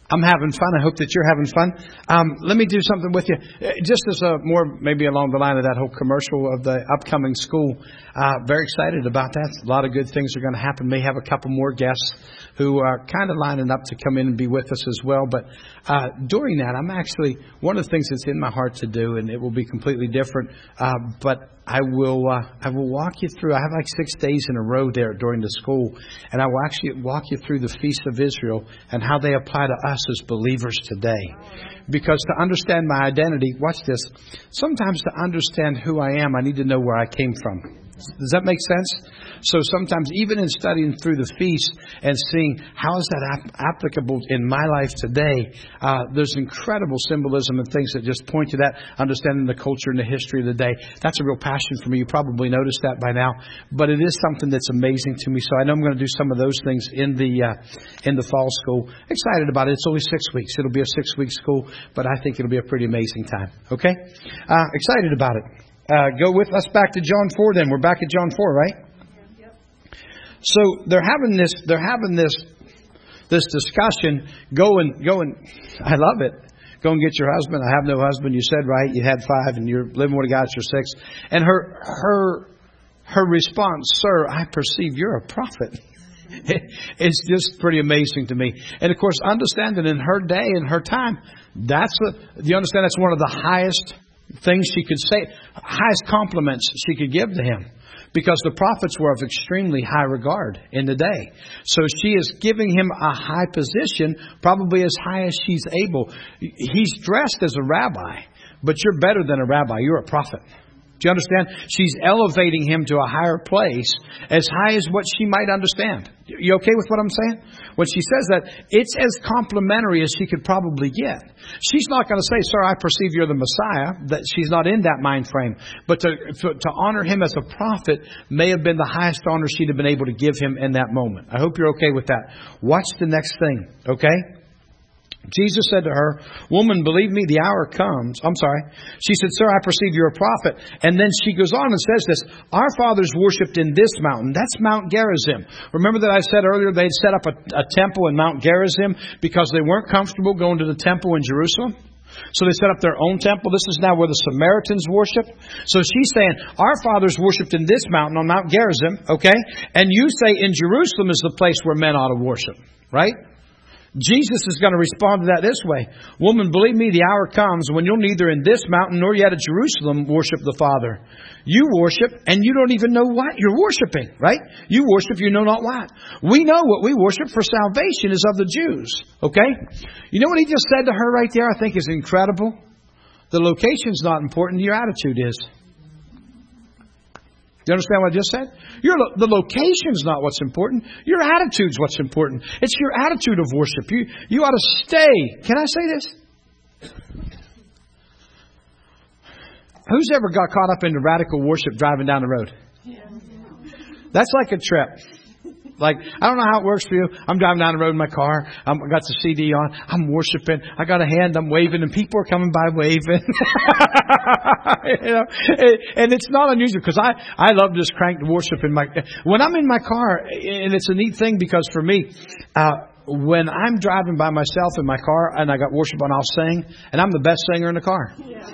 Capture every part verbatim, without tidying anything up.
I'm having fun. I hope that you're having fun. Um, let me do something with you. Just as a more, maybe along the line of that whole commercial of the upcoming school. Uh, very excited about that. A lot of good things are going to happen. May have a couple more guests who are kind of lining up to come in and be with us as well. But uh, during that, I'm actually, one of the things that's in my heart to do, and it will be completely different, uh, but I will uh, I will walk you through. I have like six days in a row there during the school, and I will actually walk you through the Feast of Israel and how they apply to us as believers today. Because to understand my identity, watch this, sometimes to understand who I am, I need to know where I came from. Does that make sense? So sometimes even in studying through the feast and seeing how is that ap- applicable in my life today, uh, there's incredible symbolism and things that just point to that, understanding the culture and the history of the day. That's a real passion for me. You probably noticed that by now. But it is something that's amazing to me. So I know I'm going to do some of those things in the uh, in the fall school. Excited about it. It's only six weeks. It'll be a six-week school, but I think it'll be a pretty amazing time. Okay? Uh, excited about it. Uh, go with us back to John four then. We're back at John four, right? Yep. So they're having this, they're having this, this discussion. Go and, go and, I love it. Go and get your husband. I have no husband. You said right. You had five and you're living with a guy at your six. And her, her, her response, sir, I perceive you're a prophet. It's just pretty amazing to me. And of course, understanding in her day and her time, that's a, you understand that's one of the highest things she could say, highest compliments she could give to him, because the prophets were of extremely high regard in the day. So she is giving him a high position, probably as high as she's able. He's dressed as a rabbi, but you're better than a rabbi. You're a prophet. Do you understand? She's elevating him to a higher place, as high as what she might understand. You okay with what I'm saying? When she says that, it's as complimentary as she could probably get. She's not going to say, sir, I perceive you're the Messiah. That she's not in that mind frame. But to, to, to honor him as a prophet may have been the highest honor she'd have been able to give him in that moment. I hope you're okay with that. Watch the next thing, okay? Jesus said to her, woman, believe me, the hour comes. I'm sorry. She said, sir, I perceive you're a prophet. And then she goes on and says this, our fathers worshipped in this mountain. That's Mount Gerizim. Remember that I said earlier they'd set up a, a temple in Mount Gerizim because they weren't comfortable going to the temple in Jerusalem? So they set up their own temple. This is now where the Samaritans worship. So she's saying, our fathers worshipped in this mountain on Mount Gerizim, okay? And you say in Jerusalem is the place where men ought to worship, right? Jesus is going to respond to that this way. Woman, believe me, the hour comes when you'll neither in this mountain nor yet at Jerusalem worship the Father. You worship and you don't even know what you're worshiping, right? You worship, you know not what. We know what we worship, for salvation is of the Jews. Okay? You know what he just said to her right there, I think is incredible? The location's not important, your attitude is. Do you understand what I just said? Your, the location's not what's important. Your attitude's what's important. It's your attitude of worship. You, you ought to stay. Can I say this? Who's ever got caught up into radical worship driving down the road? That's like a trip. Like, I don't know how it works for you. I'm driving down the road in my car. I'm, I got the C D on. I'm worshiping. I got a hand. I'm waving, and people are coming by waving. You know, and it's not unusual because I, I love just cranked worship in my, when I'm in my car, and it's a neat thing because for me, uh, when I'm driving by myself in my car and I got worship on, I'll sing, and I'm the best singer in the car. Yeah.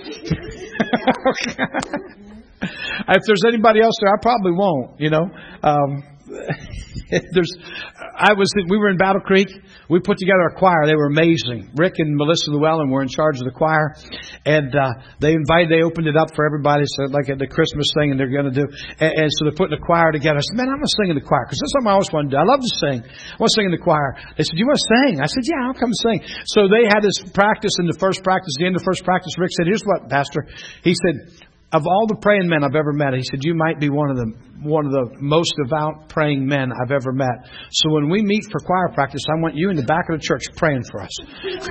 If there's anybody else there, I probably won't, you know. Um, There's, I was, we were in Battle Creek. We put together a choir. They were amazing. Rick and Melissa Llewellyn were in charge of the choir, and uh, they invited, they opened it up for everybody, so like at the Christmas thing, and they're going to do. And, and so they're putting a choir together. I said, man, I'm going to sing in the choir because that's something I always want to do. I love to sing. I want to sing in the choir. They said, you want to sing? I said, yeah, I'll come sing. So they had this practice in the first practice. At the end of the first practice, Rick said, here's what, Pastor. He said, of all the praying men I've ever met, he said, you might be one of the one of the most devout praying men I've ever met. So when we meet for choir practice, I want you in the back of the church praying for us.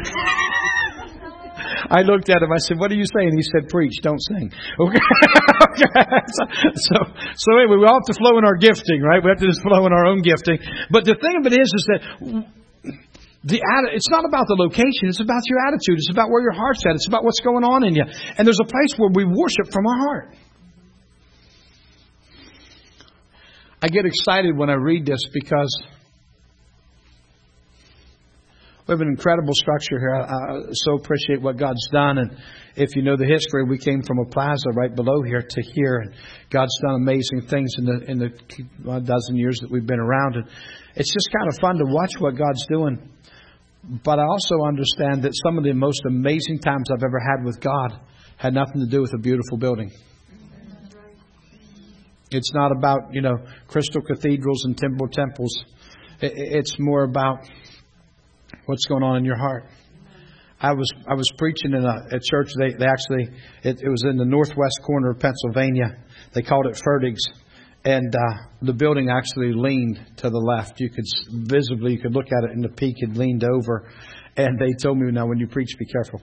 I looked at him. I said, what are you saying? He said, preach, don't sing. Okay. so, so, so anyway, we all have to flow in our gifting, right? We have to just flow in our own gifting. But the thing of it is, is that The, it's not about the location. It's about your attitude. It's about where your heart's at. It's about what's going on in you. And there's a place where we worship from our heart. I get excited when I read this because we have an incredible structure here. I, I so appreciate what God's done. And if you know the history, we came from a plaza right below here to here. And God's done amazing things in the in the well, dozen years that we've been around. And it's just kind of fun to watch what God's doing. But I also understand that some of the most amazing times I've ever had with God had nothing to do with a beautiful building. It's not about, you know, crystal cathedrals and timber temples. It's more about what's going on in your heart. I was I was preaching in a, a church. They, they actually, it, it was in the northwest corner of Pennsylvania. They called it Ferdig's. And uh, the building actually leaned to the left. You could visibly, you could look at it, and the peak had leaned over. And they told me, now when you preach, be careful.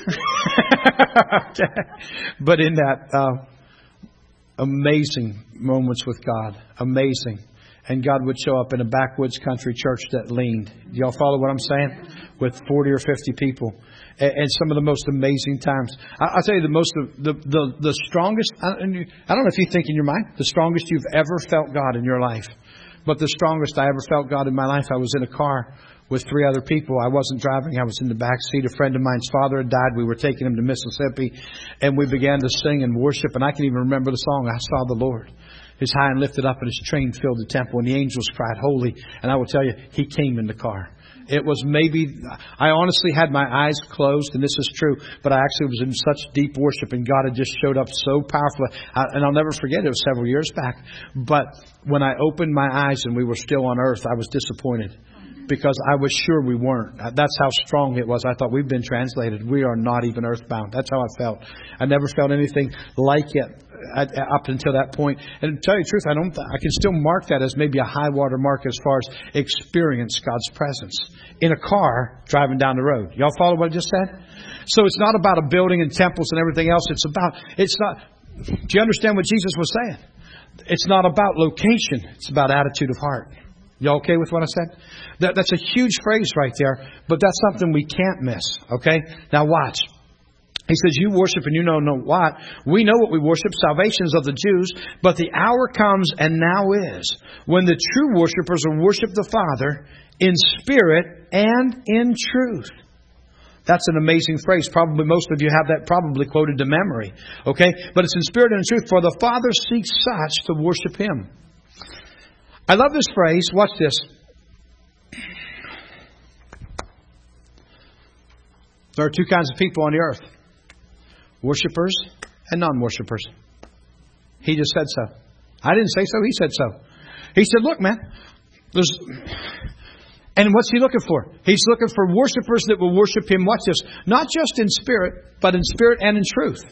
But in that, uh, amazing moments with God, amazing. And God would show up in a backwoods country church that leaned. Do y'all follow what I'm saying? With forty or fifty people. And, and some of the most amazing times. I, I'll tell you the most, the, the, the strongest, I don't know if you think in your mind, the strongest you've ever felt God in your life. But the strongest I ever felt God in my life, I was in a car with three other people. I wasn't driving. I was in the back seat. A friend of mine's father had died. We were taking him to Mississippi. And we began to sing and worship. And I can even remember the song, I Saw the Lord. His high and lifted up, and his train filled the temple, and the angels cried, holy. And I will tell you, he came in the car. It was maybe, I honestly had my eyes closed, and this is true, but I actually was in such deep worship, and God had just showed up so powerfully. I, and I'll never forget, it was several years back. But when I opened my eyes and we were still on earth, I was disappointed. Because I was sure we weren't. That's how strong it was. I thought, we've been translated. We are not even earthbound. That's how I felt. I never felt anything like it up until that point. And to tell you the truth, I don't. I can still mark that as maybe a high water mark as far as experience God's presence in a car driving down the road. Y'all follow what I just said? So it's not about a building and temples and everything else. It's about. It's not. Do you understand what Jesus was saying? It's not about location. It's about attitude of heart. Y'all okay with what I said? That, that's a huge phrase right there, but that's something we can't miss. Okay? Now watch. He says, you worship and you know know what. We know what we worship. Salvation is of the Jews, but the hour comes and now is when the true worshipers will worship the Father in spirit and in truth. That's an amazing phrase. Probably most of you have that probably quoted to memory. Okay? But it's in spirit and in truth, for the Father seeks such to worship Him. I love this phrase. Watch this. There are two kinds of people on the earth. Worshippers and non-worshippers. He just said so. I didn't say so. He said so. He said, look, man. There's... And what's He looking for? He's looking for worshippers that will worship Him. Watch this. Not just in spirit, but in spirit and in truth.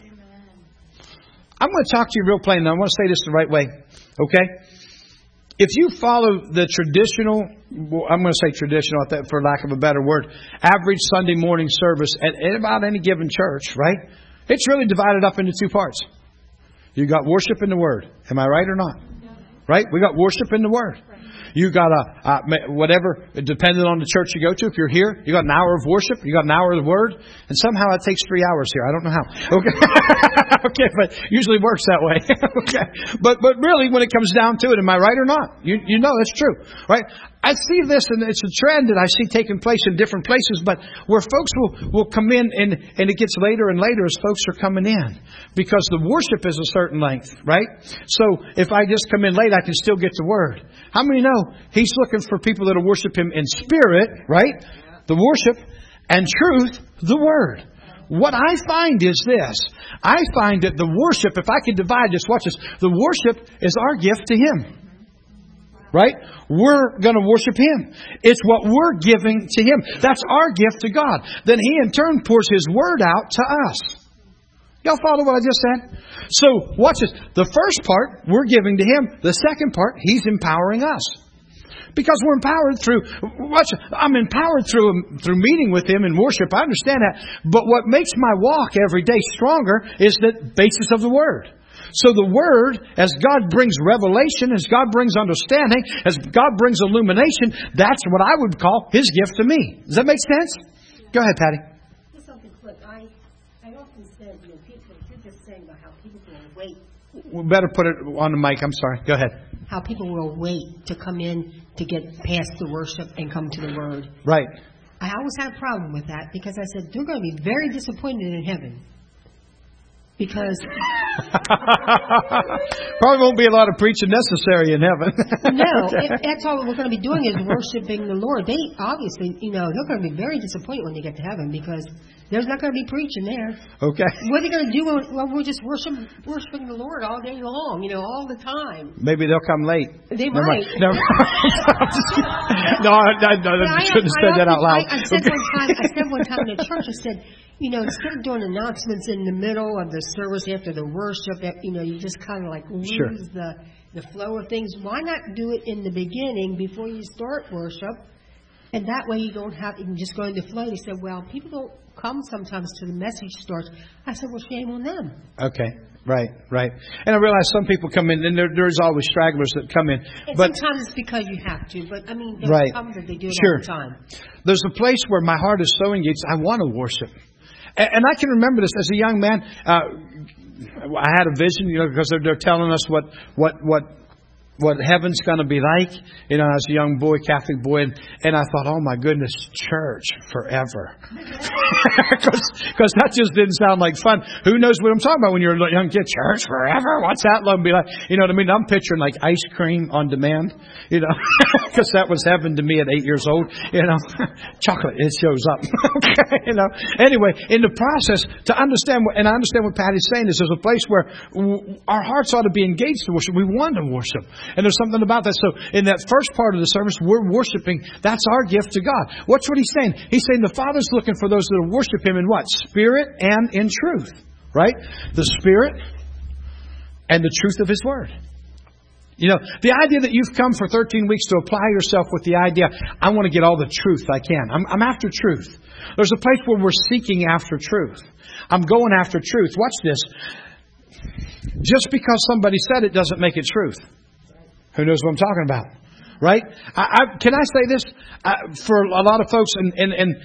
I'm going to talk to you real plain. Now, I want to say this the right way. Okay? If you follow the traditional, I'm going to say traditional for lack of a better word, average Sunday morning service at, at about any given church, right? It's really divided up into two parts. You got worship in the Word. Am I right or not? Right? We got worship in the Word. You got a, uh, whatever, depending on the church you go to. If you're here, you got an hour of worship. You got an hour of the Word. And somehow it takes three hours here. I don't know how. Okay. Okay, but usually works that way. Okay. But, but really, when it comes down to it, am I right or not? You, you know that's true. Right? I see this, and it's a trend that I see taking place in different places, but where folks will, will come in, and, and it gets later and later as folks are coming in. Because the worship is a certain length, right? So if I just come in late, I can still get the Word. How many know He's looking for people that will worship Him in spirit, right? The worship, and truth, the Word. What I find is this. I find that the worship, if I could divide this, watch this. The worship is our gift to Him. Right? We're going to worship Him. It's what we're giving to Him. That's our gift to God. Then He in turn pours His Word out to us. Y'all follow what I just said? So, watch this. The first part, we're giving to Him. The second part, He's empowering us. Because we're empowered through, watch, I'm empowered through through meeting with Him in worship. I understand that. But what makes my walk every day stronger is the basis of the Word. So the Word, as God brings revelation, as God brings understanding, as God brings illumination, that's what I would call His gift to me. Does that make sense? Yeah. Go ahead, Patty. Just something quick. I, I often said, you know, people, you're just saying about how people will wait. We better put it on the mic. I'm sorry. Go ahead. How people will wait to come in to get past the worship and come to the Word. Right. I always had a problem with that because I said, they're going to be very disappointed in heaven. Because probably won't be a lot of preaching necessary in heaven. No, if that's all we're going to be doing is worshiping the Lord. They obviously, you know, they're going to be very disappointed when they get to heaven because there's not going to be preaching there. Okay. What are they going to do? Well, we're just worship, worshiping the Lord all day long, you know, all the time. Maybe they'll come late. They might. No, no, I, no, I shouldn't have said that out loud. I, I said one time. I said one time in a church. I said, you know, instead of doing announcements in the middle of the service after the worship, that, you know, you just kind of like lose sure. the the flow of things. Why not do it in the beginning before you start worship? And that way you don't have, you can just go in the flow. They said, well, people don't come sometimes to the message starts. I said, well, shame on them. Okay. Right, right. And I realize some people come in, and there, there's always stragglers that come in. And but sometimes it's because you have to, but I mean, there's right. some that they do it sure. all the time. There's a place where my heart is so engaged, I want to worship. And, and I can remember this as a young man. Uh, I had a vision, you know, because they're, they're telling us what, what, what, what heaven's going to be like. You know, as a young boy, Catholic boy, and, and I thought, oh my goodness, church forever. Because that just didn't sound like fun. Who knows what I'm talking about when you're a young kid? Church forever? What's that love be like? You know what I mean? I'm picturing like ice cream on demand, you know, because that was heaven to me at eight years old. You know, chocolate, it shows up. Okay, you know. Anyway, in the process, to understand, what, and I understand what Patty's saying is there's a place where w- our hearts ought to be engaged to worship. We want to worship. And there's something about that. So in that first part of the service, we're worshiping. That's our gift to God. What's what he's saying? He's saying the Father's looking for those that will worship him in what? Spirit and in truth. Right? The Spirit and the truth of his Word. You know, the idea that you've come for thirteen weeks to apply yourself with the idea, I want to get all the truth I can. I'm, I'm after truth. There's a place where we're seeking after truth. I'm going after truth. Watch this. Just because somebody said it doesn't make it truth. Who knows what I'm talking about? Right? I, I, can I say this? Uh, for a lot of folks, and, and, and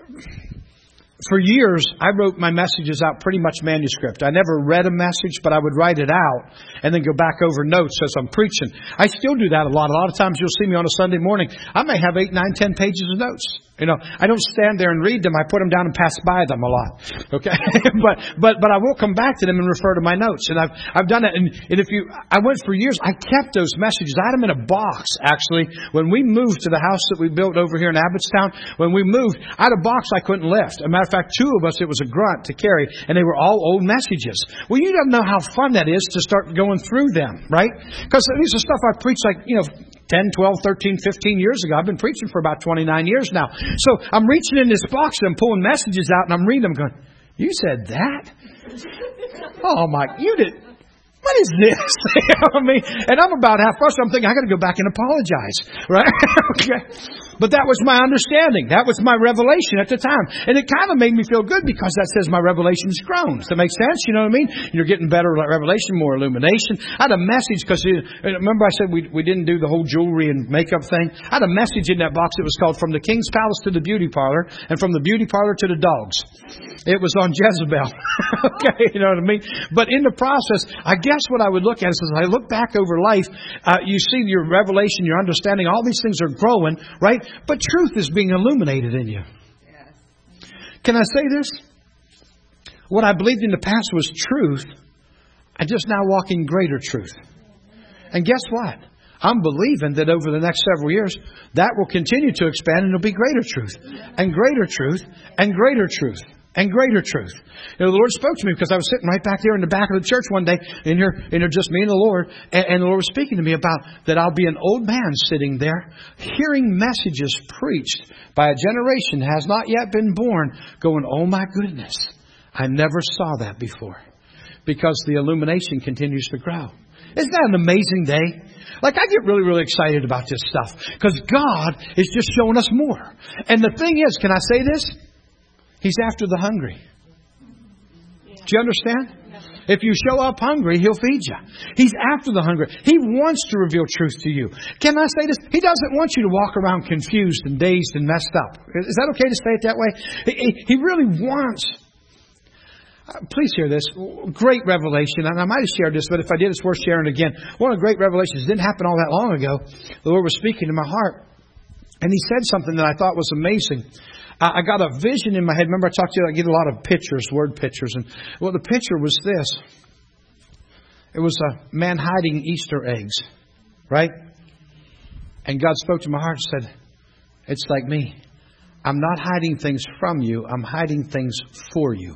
for years, I wrote my messages out pretty much manuscript. I never read a message, but I would write it out and then go back over notes as I'm preaching. I still do that a lot. A lot of times you'll see me on a Sunday morning. I may have eight, nine, ten pages of notes. You know, I don't stand there and read them. I put them down and pass by them a lot. Okay, but but but I will come back to them and refer to my notes. And I've I've done it. And, and if you, I went for years. I kept those messages. I had them in a box. Actually, when we moved to the house that we built over here in Abbottstown, when we moved, I had a box I couldn't lift. As a matter of fact, two of us, it was a grunt to carry, and they were all old messages. Well, you don't know how fun that is to start going through them, right? Because these are stuff I preached like you know. ten, twelve, thirteen, fifteen years ago. I've been preaching for about twenty-nine years now. So I'm reaching in this box and I'm pulling messages out and I'm reading them going, you said that? Oh my, you did. What is this? You know what I mean? And I'm about half frustrated. I'm thinking, I got to go back and apologize. Right? Okay. But that was my understanding. That was my revelation at the time. And it kind of made me feel good because that says my revelation's grown. Does that make sense? You know what I mean? You're getting better revelation, more illumination. I had a message because, remember I said we we didn't do the whole jewelry and makeup thing? I had a message in that box that was called From the King's Palace to the Beauty Parlor and From the Beauty Parlor to the Dogs. It was on Jezebel. Okay, you know what I mean? But in the process, I guess what I would look at is as I look back over life, uh, you see your revelation, your understanding, all these things are growing, right? But truth is being illuminated in you. Yes. Can I say this? What I believed in the past was truth. I just now walk in greater truth. And guess what? I'm believing that over the next several years, that will continue to expand and it'll be greater truth. And greater truth. And greater truth. And greater truth. You know, the Lord spoke to me because I was sitting right back there in the back of the church one day, in here, in here just me and the Lord, and, and the Lord was speaking to me about that I'll be an old man sitting there, hearing messages preached by a generation that has not yet been born, going, oh my goodness, I never saw that before. Because the illumination continues to grow. Isn't that an amazing day? Like, I get really, really excited about this stuff because God is just showing us more. And the thing is, can I say this? He's after the hungry. Do you understand? If you show up hungry, He'll feed you. He's after the hungry. He wants to reveal truth to you. Can I say this? He doesn't want you to walk around confused and dazed and messed up. Is that okay to say it that way? He, he really wants... Uh, please hear this. Great revelation. And I might have shared this, but if I did, it's worth sharing again. One of the great revelations didn't happen all that long ago. The Lord was speaking to my heart. And He said something that I thought was amazing. I, I got a vision in my head. Remember I talked to you, I get a lot of pictures, word pictures. And well, the picture was this. It was a man hiding Easter eggs, right? And God spoke to my heart and said, it's like me. I'm not hiding things from you. I'm hiding things for you.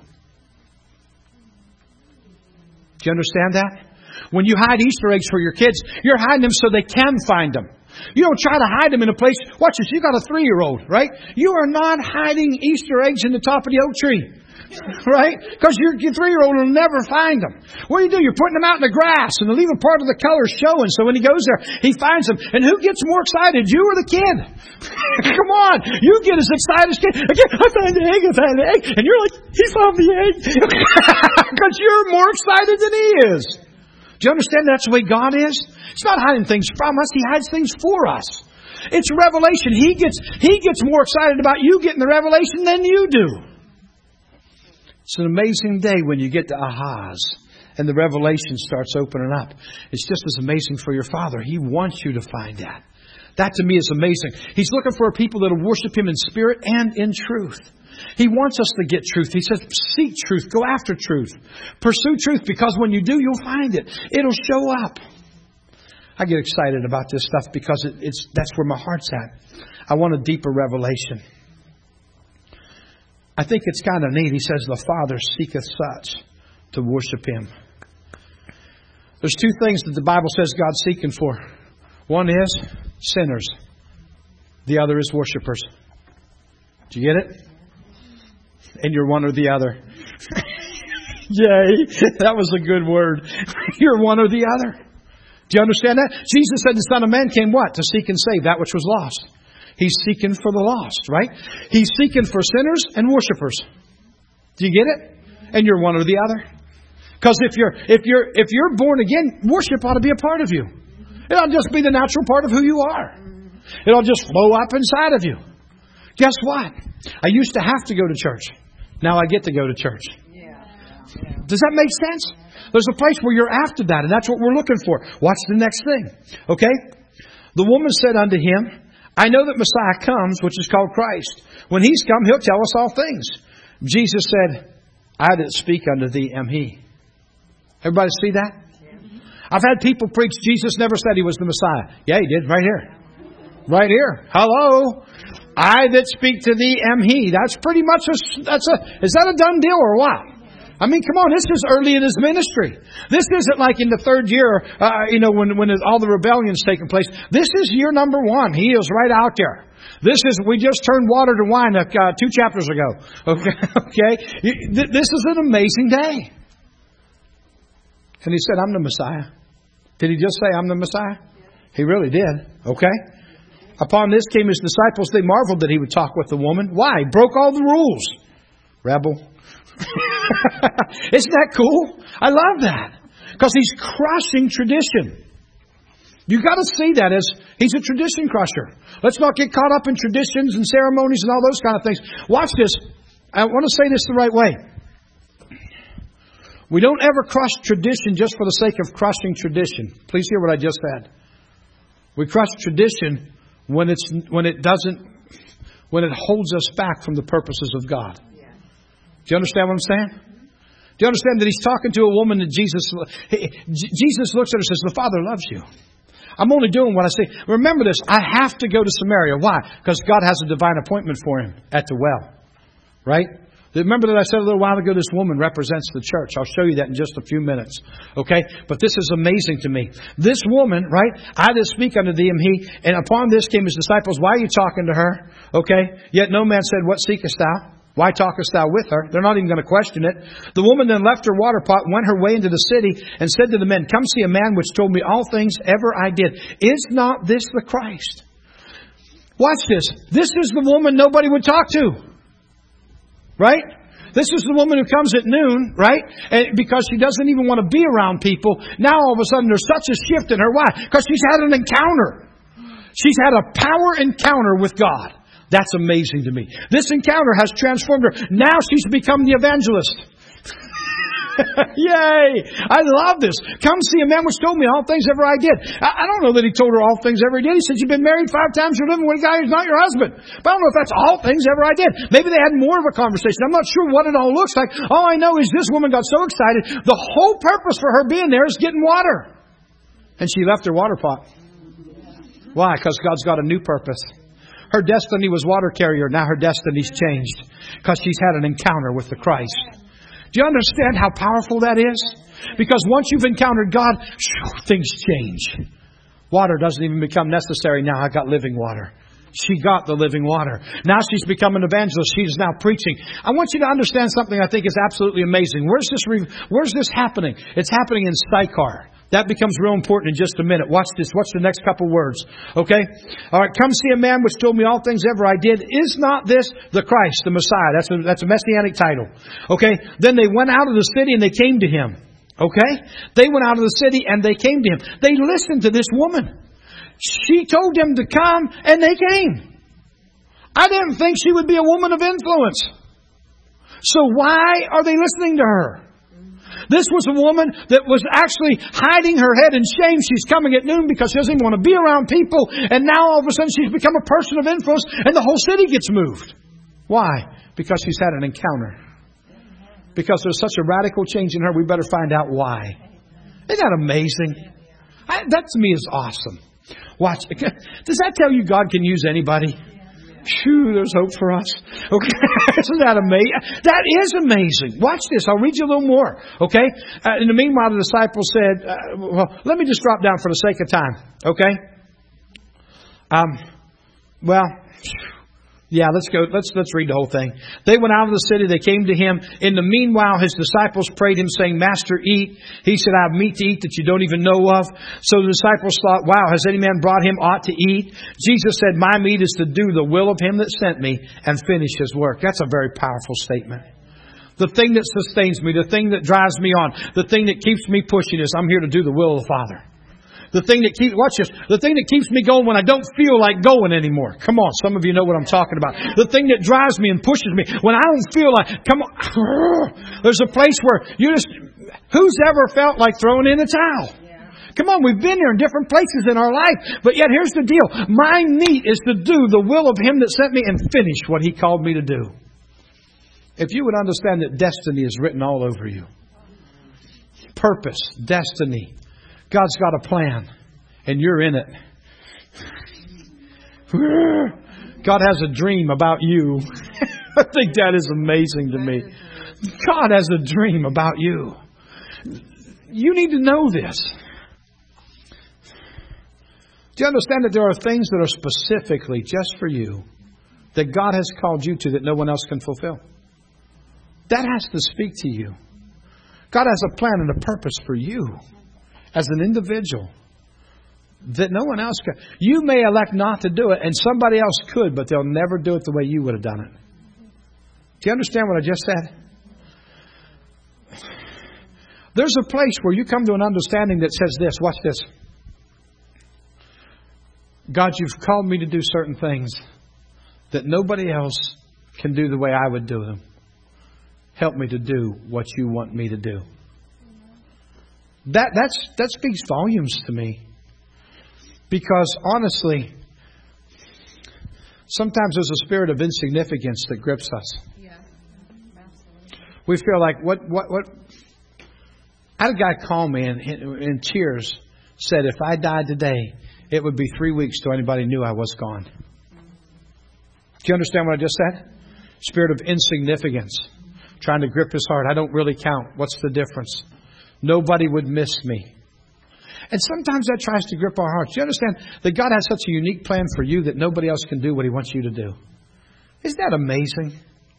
Do you understand that? When you hide Easter eggs for your kids, you're hiding them so they can find them. You don't try to hide them in a place. Watch this. You got a three-year-old, right? You are not hiding Easter eggs in the top of the oak tree. Right? Because your, your three-year-old will never find them. What do you do? You're putting them out in the grass and leave a part of the color showing. So when he goes there, he finds them. And who gets more excited? You or the kid? Come on. You get as excited as kid. Again, I found the egg, I found the egg. And you're like, he found the egg. Because you're more excited than he is. Do you understand that's the way God is? He's not hiding things from us. He hides things for us. It's revelation. He gets, he gets more excited about you getting the revelation than you do. It's an amazing day when you get to ahas and the revelation starts opening up. It's just as amazing for your Father. He wants you to find that. That to me is amazing. He's looking for a people that will worship Him in spirit and in truth. He wants us to get truth. He says, seek truth. Go after truth. Pursue truth, because when you do, you'll find it. It'll show up. I get excited about this stuff because it, it's that's where my heart's at. I want a deeper revelation. I think it's kind of neat. He says, the Father seeketh such to worship Him. There's two things that the Bible says God's seeking for. One is sinners. The other is worshipers. Do you get it? And you're one or the other. Yay. That was a good word. You're one or the other. Do you understand that? Jesus said the Son of Man came what? To seek and save that which was lost. He's seeking for the lost, right? He's seeking for sinners and worshipers. Do you get it? And you're one or the other. Because if you're if you're if you're born again, worship ought to be a part of you. It ought to just be the natural part of who you are. It ought to just flow up inside of you. Guess what? I used to have to go to church. Now I get to go to church. Does that make sense? There's a place where you're after that, and that's what we're looking for. What's the next thing? Okay? The woman said unto him, I know that Messiah comes, which is called Christ. When He's come, He'll tell us all things. Jesus said, I that speak unto thee am He. Everybody see that? I've had people preach, Jesus never said He was the Messiah. Yeah, He did, right here. Right here. Hello. I that speak to thee am He. That's pretty much a, that's a, is that a done deal or what? I mean, come on, this is early in His ministry. This isn't like in the third year, uh, you know, when, when all the rebellion's taking place. This is year number one. He is right out there. This is, we just turned water to wine uh, two chapters ago. Okay, okay. This is an amazing day. And He said, I'm the Messiah. Did He just say, I'm the Messiah? He really did. Okay. Upon this came His disciples. They marveled that He would talk with the woman. Why? He broke all the rules. Rebel. Isn't that cool? I love that. Because He's crushing tradition. You got to see that as He's a tradition crusher. Let's not get caught up in traditions and ceremonies and all those kind of things. Watch this. I want to say this the right way. We don't ever crush tradition just for the sake of crushing tradition. Please hear what I just said. We crush tradition when it's when it doesn't when it holds us back from the purposes of God. Do you understand what I'm saying? Do you understand that He's talking to a woman that Jesus Jesus looks at her and says, the Father loves you. I'm only doing what I say. Remember this, I have to go to Samaria. Why? Because God has a divine appointment for Him at the well. Right? Remember that I said a little while ago, this woman represents the church. I'll show you that in just a few minutes. Okay? But this is amazing to me. This woman, right? I that speak unto thee am He. And upon this came His disciples. Why are you talking to her? Okay? Yet no man said, what seekest thou? Why talkest thou with her? They're not even going to question it. The woman then left her water pot, went her way into the city, and said to the men, come see a man which told me all things ever I did. Is not this the Christ? Watch this. This is the woman nobody would talk to. Right? This is the woman who comes at noon, right? And because she doesn't even want to be around people. Now all of a sudden there's such a shift in her. Why? Because she's had an encounter. She's had a power encounter with God. That's amazing to me. This encounter has transformed her. Now she's become the evangelist. Yay! I love this. Come see a man which told me all things ever I did. I, I don't know that he told her all things ever he did. He said, you've been married five times, you're living with a guy who's not your husband. But I don't know if that's all things ever I did. Maybe they had more of a conversation. I'm not sure what it all looks like. All I know is this woman got so excited. The whole purpose for her being there is getting water. And she left her water pot. Why? Because God's got a new purpose. Her destiny was water carrier. Now her destiny's changed. Because she's had an encounter with the Christ. Do you understand how powerful that is? Because once you've encountered God, things change. Water doesn't even become necessary now. I got living water. She got the living water. Now she's become an evangelist. She's now preaching. I want you to understand something I think is absolutely amazing. Where's this, re- where's this happening? It's happening in Sychar. That becomes real important in just a minute. Watch this. Watch the next couple words. Okay? All right. Come see a man which told me all things ever I did. Is not this the Christ, the Messiah? That's a, that's a messianic title. Okay? Then they went out of the city and they came to him. Okay? They went out of the city and they came to him. They listened to this woman. She told them to come and they came. I didn't think she would be a woman of influence. So why are they listening to her? This was a woman that was actually hiding her head in shame. She's coming at noon because she doesn't want to be around people. And now all of a sudden she's become a person of influence and the whole city gets moved. Why? Because she's had an encounter. Because there's such a radical change in her, we better find out why. Isn't that amazing? I, that to me is awesome. Watch. Does that tell you God can use anybody? Phew, there's hope for us. Okay, isn't that amazing? That is amazing. Watch this. I'll read you a little more. Okay. Uh, in the meanwhile, the disciples said, uh, "Well, let me just drop down for the sake of time." Okay. Um. Well. Yeah, let's go. Let's let's read the whole thing. They went out of the city. They came to him. In the meanwhile, his disciples prayed him, saying, "Master, eat." He said, "I have meat to eat that you don't even know of." So the disciples thought, "Wow, has any man brought him aught to eat?" Jesus said, "My meat is to do the will of him that sent me and finish his work." That's a very powerful statement. The thing that sustains me, the thing that drives me on, the thing that keeps me pushing is I'm here to do the will of the Father. The thing that keeps, watch this, the thing that keeps me going when I don't feel like going anymore. Come on, some of you know what I'm talking about. The thing that drives me and pushes me when I don't feel like, come on. There's a place where you just, who's ever felt like throwing in the towel? Come on, we've been here in different places in our life. But yet here's the deal. My meat is to do the will of him that sent me and finish what he called me to do. If you would understand that destiny is written all over you. Purpose, destiny. God's got a plan, and you're in it. God has a dream about you. I think that is amazing to me. God has a dream about you. You need to know this. Do you understand that there are things that are specifically just for you that God has called you to that no one else can fulfill? That has to speak to you. God has a plan and a purpose for you. As an individual, that no one else can. You may elect not to do it, and somebody else could, but they'll never do it the way you would have done it. Do you understand what I just said? There's a place where you come to an understanding that says this. Watch this. God, you've called me to do certain things that nobody else can do the way I would do them. Help me to do what you want me to do. That that's that speaks volumes to me. Because honestly, sometimes there's a spirit of insignificance that grips us. Yeah, absolutely. We feel like what what what. I had a guy call me and in tears said, "If I died today, it would be three weeks till anybody knew I was gone." Do you understand what I just said? Spirit of insignificance, trying to grip his heart. I don't really count. What's the difference? Nobody would miss me. And sometimes that tries to grip our hearts. You understand that God has such a unique plan for you that nobody else can do what he wants you to do. Isn't that amazing?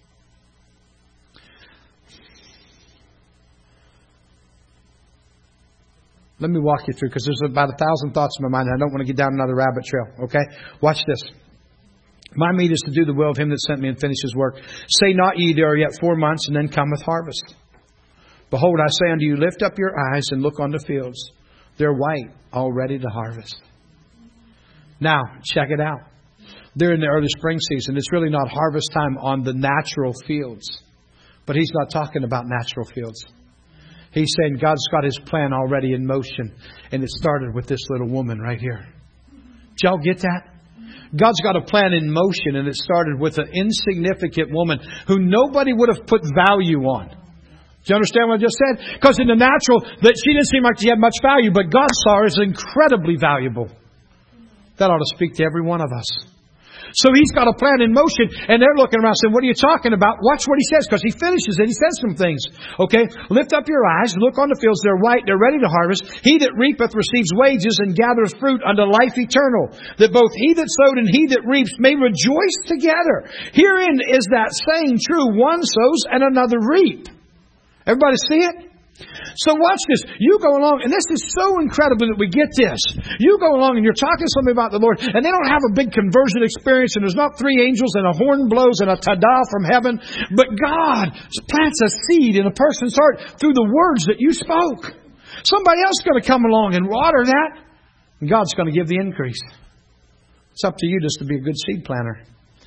Let me walk you through, because there's about a thousand thoughts in my mind. And I don't want to get down another rabbit trail. Okay? Watch this. My meat is to do the will of him that sent me and finish his work. Say not ye, there are yet four months, and then cometh harvest. Behold, I say unto you, lift up your eyes and look on the fields. They're white, all ready to harvest. Now, check it out. They're in the early spring season. It's really not harvest time on the natural fields. But he's not talking about natural fields. He's saying God's got His plan already in motion. And it started with this little woman right here. Did y'all get that? God's got a plan in motion, and it started with an insignificant woman who nobody would have put value on. Do you understand what I just said? Because in the natural, that she didn't seem like she had much value, but God saw her as incredibly valuable. That ought to speak to every one of us. So He's got a plan in motion, and they're looking around saying, what are you talking about? Watch what He says, because He finishes it. He says some things. Okay? Lift up your eyes, look on the fields, they're white, they're ready to harvest. He that reapeth receives wages and gathereth fruit unto life eternal, that both he that sowed and he that reaps may rejoice together. Herein is that saying true, one sows and another reap. Everybody see it? So watch this. You go along, and this is so incredible that we get this. You go along and you're talking to somebody about the Lord, and they don't have a big conversion experience, and there's not three angels and a horn blows and a tada from heaven. But God plants a seed in a person's heart through the words that you spoke. Somebody else is going to come along and water that, and God's going to give the increase. It's up to you just to be a good seed planter.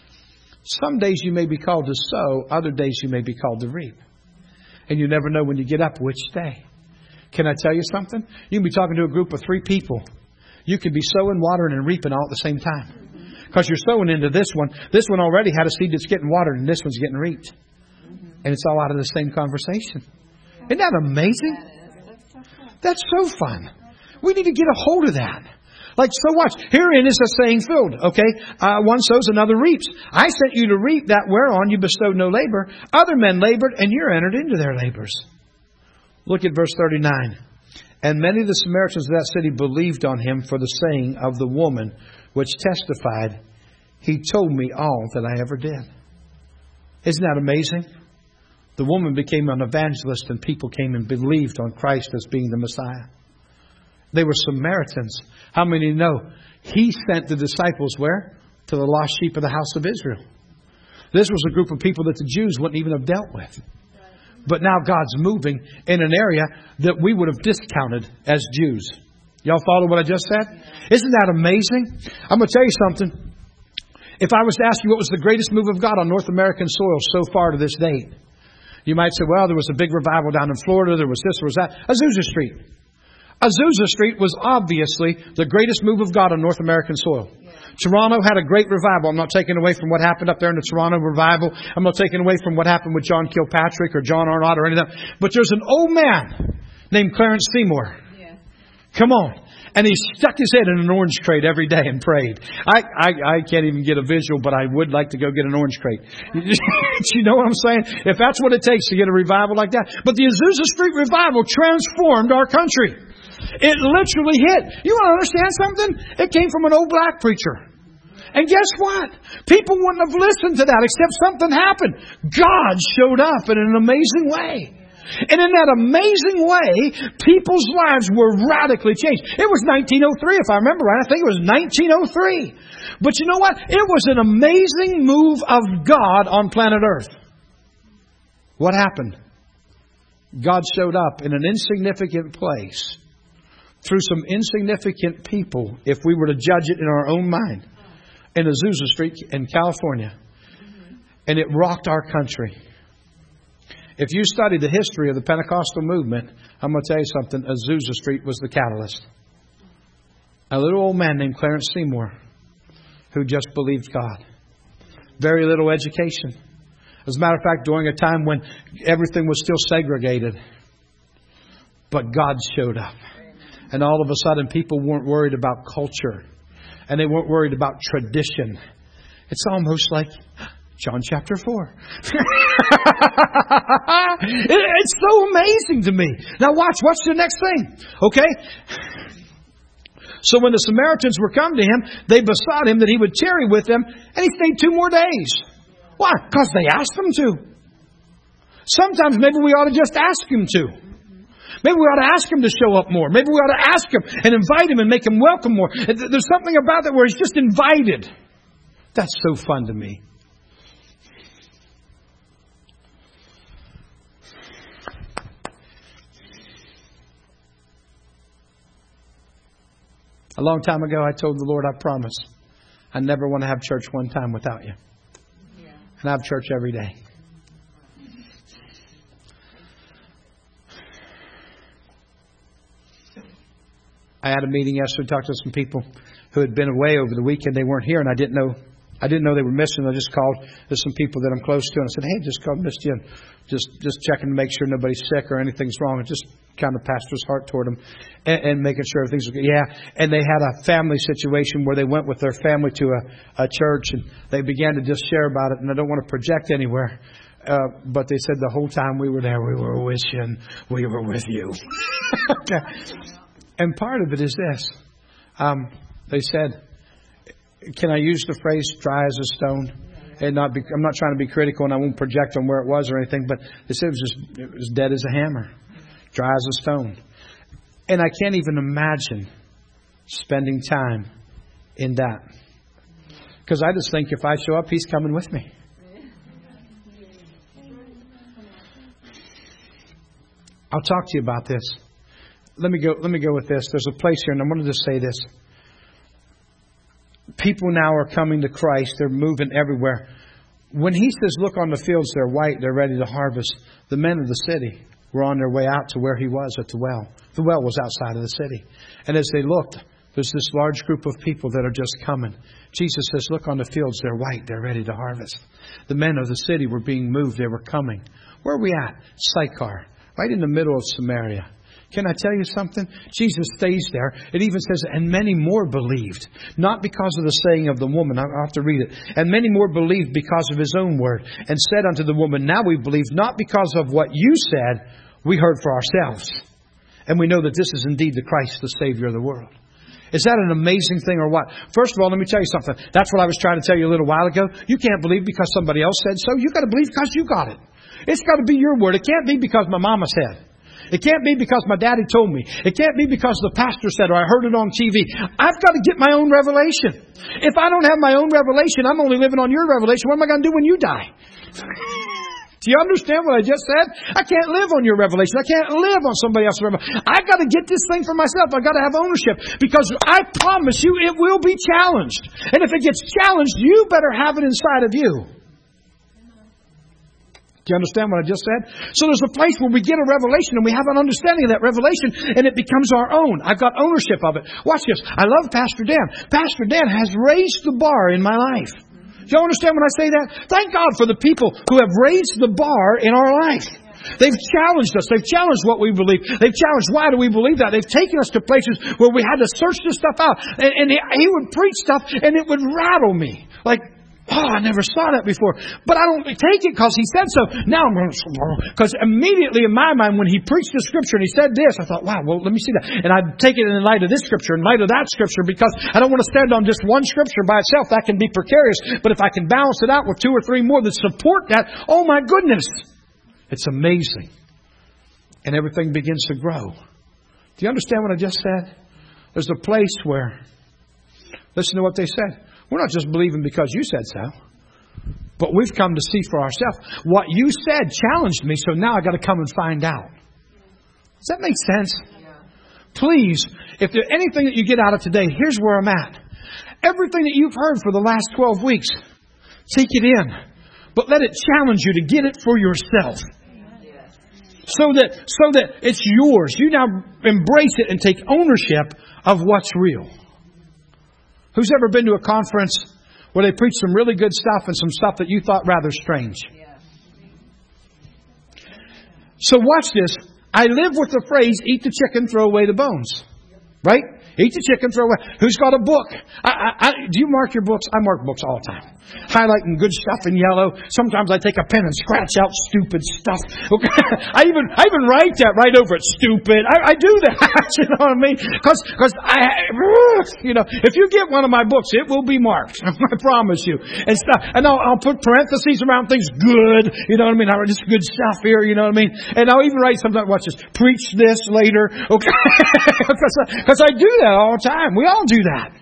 Some days you may be called to sow, other days you may be called to reap. And you never know when you get up which day. Can I tell you something? You can be talking to a group of three people. You could be sowing, watering, and reaping all at the same time. Because you're sowing into this one. This one already had a seed that's getting watered, and this one's getting reaped. And it's all out of the same conversation. Isn't that amazing? That's so fun. We need to get a hold of that. Like, so watch. Herein is a saying filled. Okay? Uh, one sows, another reaps. I sent you to reap that whereon you bestowed no labor. Other men labored, and you're entered into their labors. Look at verse thirty-nine. And many of the Samaritans of that city believed on Him for the saying of the woman, which testified, He told me all that I ever did. Isn't that amazing? The woman became an evangelist, and people came and believed on Christ as being the Messiah. They were Samaritans. How many know He sent the disciples where? To the lost sheep of the house of Israel. This was a group of people that the Jews wouldn't even have dealt with. But now God's moving in an area that we would have discounted as Jews. Y'all follow what I just said? Isn't that amazing? I'm going to tell you something. If I was to ask you what was the greatest move of God on North American soil so far to this date, you might say, well, there was a big revival down in Florida. There was this, there was that. Azusa Street. Azusa Street was obviously the greatest move of God on North American soil. Yeah. Toronto had a great revival. I'm not taking away from what happened up there in the Toronto revival. I'm not taking away from what happened with John Kilpatrick or John Arnott or anything. But there's an old man named Clarence Seymour. Yeah. Come on. And he stuck his head in an orange crate every day and prayed. I, I, I can't even get a visual, but I would like to go get an orange crate. You know what I'm saying? If that's what it takes to get a revival like that. But the Azusa Street revival transformed our country. It literally hit. You want to understand something? It came from an old black preacher. And guess what? People wouldn't have listened to that except something happened. God showed up in an amazing way. And in that amazing way, people's lives were radically changed. It was nineteen oh three, if I remember right. I think it was nineteen oh three. But you know what? It was an amazing move of God on planet Earth. What happened? God showed up in an insignificant place through some insignificant people, if we were to judge it in our own mind, in Azusa Street in California. And it rocked our country. If you study the history of the Pentecostal movement, I'm going to tell you something. Azusa Street was the catalyst. A little old man named Clarence Seymour who just believed God. Very little education. As a matter of fact, during a time when everything was still segregated. But God showed up. And all of a sudden, people weren't worried about culture. And they weren't worried about tradition. It's almost like John chapter four. It's so amazing to me. Now watch. What's the next thing? Okay? So when the Samaritans were come to Him, they besought Him that He would tarry with them. And He stayed two more days. Why? Because they asked Him to. Sometimes maybe we ought to just ask Him to. Maybe we ought to ask Him to show up more. Maybe we ought to ask Him and invite Him and make Him welcome more. There's something about that where He's just invited. That's so fun to me. A long time ago, I told the Lord, I promise, I never want to have church one time without you. Yeah. And I have church every day. I had a meeting yesterday, talked to some people who had been away over the weekend. They weren't here, and I didn't know I didn't know they were missing. I just called. There's some people that I'm close to, and I said, "Hey, just called, missed you." And just just checking to make sure nobody's sick or anything's wrong, and just kind of pastor's heart toward them, and, and making sure everything's okay. Yeah, and they had a family situation where they went with their family to a, a church, and they began to just share about it. And I don't want to project anywhere, uh, but they said the whole time we were there, we were wishing we were with you. Okay. And part of it is this. Um, they said, can I use the phrase dry as a stone? And not be, I'm not trying to be critical, and I won't project on where it was or anything, but they said it was just it was dead as a hammer, dry as a stone. And I can't even imagine spending time in that. Because I just think if I show up, He's coming with me. I'll talk to you about this. Let me go. Let me go with this. There's a place here, and I'm going to just say this. People now are coming to Christ. They're moving everywhere. When He says, "Look on the fields; they're white; they're ready to harvest," the men of the city were on their way out to where He was at the well. The well was outside of the city, and as they looked, there's this large group of people that are just coming. Jesus says, "Look on the fields; they're white; they're ready to harvest." The men of the city were being moved; they were coming. Where are we at? Sychar, right in the middle of Samaria. Can I tell you something? Jesus stays there. It even says, and many more believed. Not because of the saying of the woman. I'll have to read it. And many more believed because of His own word. And said unto the woman, now we believe not because of what you said, we heard for ourselves. And we know that this is indeed the Christ, the Savior of the world. Is that an amazing thing or what? First of all, let me tell you something. That's what I was trying to tell you a little while ago. You can't believe because somebody else said so. You've got to believe because you got it. It's got to be your word. It can't be because my mama said. It can't be because my daddy told me. It can't be because the pastor said or I heard it on T V. I've got to get my own revelation. If I don't have my own revelation, I'm only living on your revelation. What am I going to do when you die? Do you understand what I just said? I can't live on your revelation. I can't live on somebody else's revelation. I've got to get this thing for myself. I've got to have ownership because I promise you it will be challenged. And if it gets challenged, you better have it inside of you. Do you understand what I just said? So there's a place where we get a revelation and we have an understanding of that revelation and it becomes our own. I've got ownership of it. Watch this. I love Pastor Dan. Pastor Dan has raised the bar in my life. Do you understand when I say that? Thank God for the people who have raised the bar in our life. They've challenged us. They've challenged what we believe. They've challenged why do we believe that. They've taken us to places where we had to search this stuff out. And, and he, he would preach stuff and it would rattle me. Like, oh, I never saw that before. But I don't take it because he said so. Now I'm going to... Because immediately in my mind, when he preached the scripture and he said this, I thought, wow, well, let me see that. And I'd take it in light of this scripture, in light of that scripture, because I don't want to stand on just one scripture by itself. That can be precarious. But if I can balance it out with two or three more that support that, oh my goodness, it's amazing. And everything begins to grow. Do you understand what I just said? There's a place where, listen to what they said. We're not just believing because you said so, but we've come to see for ourselves. What you said challenged me, so now I got to come and find out. Does that make sense? Yeah. Please, if there's anything that you get out of today, here's where I'm at. Everything that you've heard for the last twelve weeks, take it in, but let it challenge you to get it for yourself. So that, so that it's yours. You now embrace it and take ownership of what's real. Who's ever been to a conference where they preach some really good stuff and some stuff that you thought rather strange? Yeah. So watch this. I live with the phrase, eat the chicken, throw away the bones. Right? Eat the chicken, throw away. Who's got a book? I, I, I, do you mark your books? I mark books all the time. Highlighting good stuff in yellow. Sometimes I take a pen and scratch out stupid stuff. Okay. I even I even write that right over it. Stupid. I, I do that. You know what I mean? Because because I you know if you get one of my books, it will be marked. I promise you. And stuff. And I'll, I'll put parentheses around things. Good. You know what I mean? I write just good stuff here. You know what I mean? And I'll even write sometimes. Watch this. Preach this later. Okay. Because I do that all the time. We all do that.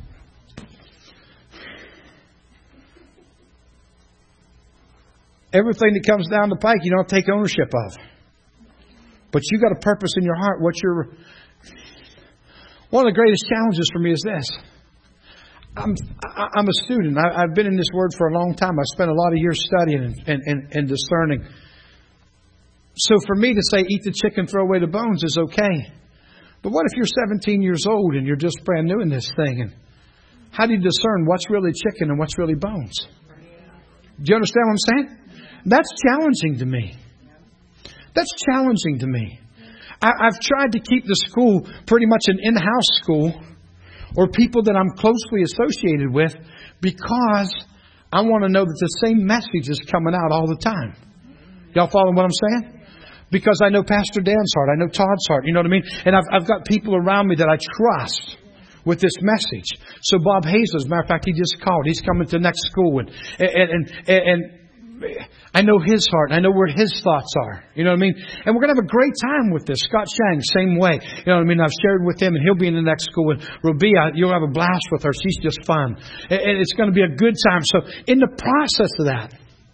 Everything that comes down the pike, you don't take ownership of. But you got a purpose in your heart. What you're... One of the greatest challenges for me is this. I'm I'm a student. I, I've been in this Word for a long time. I've spent a lot of years studying and, and, and, and discerning. So for me to say, eat the chicken, throw away the bones is okay. But what if you're seventeen years old and you're just brand new in this thing? And how do you discern what's really chicken and what's really bones? Do you understand what I'm saying? That's challenging to me. That's challenging to me. I, I've tried to keep the school pretty much an in-house school or people that I'm closely associated with because I want to know that the same message is coming out all the time. Y'all follow what I'm saying? Because I know Pastor Dan's heart. I know Todd's heart. You know what I mean? And I've, I've got people around me that I trust with this message. So Bob Hayes, as a matter of fact, he just called. He's coming to next school. And, and, and, and I know his heart. I know where his thoughts are. You know what I mean? And we're going to have a great time with this. Scott Shang, same way. You know what I mean? I've shared with him and he'll be in the next school. And Robia, you'll have a blast with her. She's just fun. And it's going to be a good time. So in the process of that,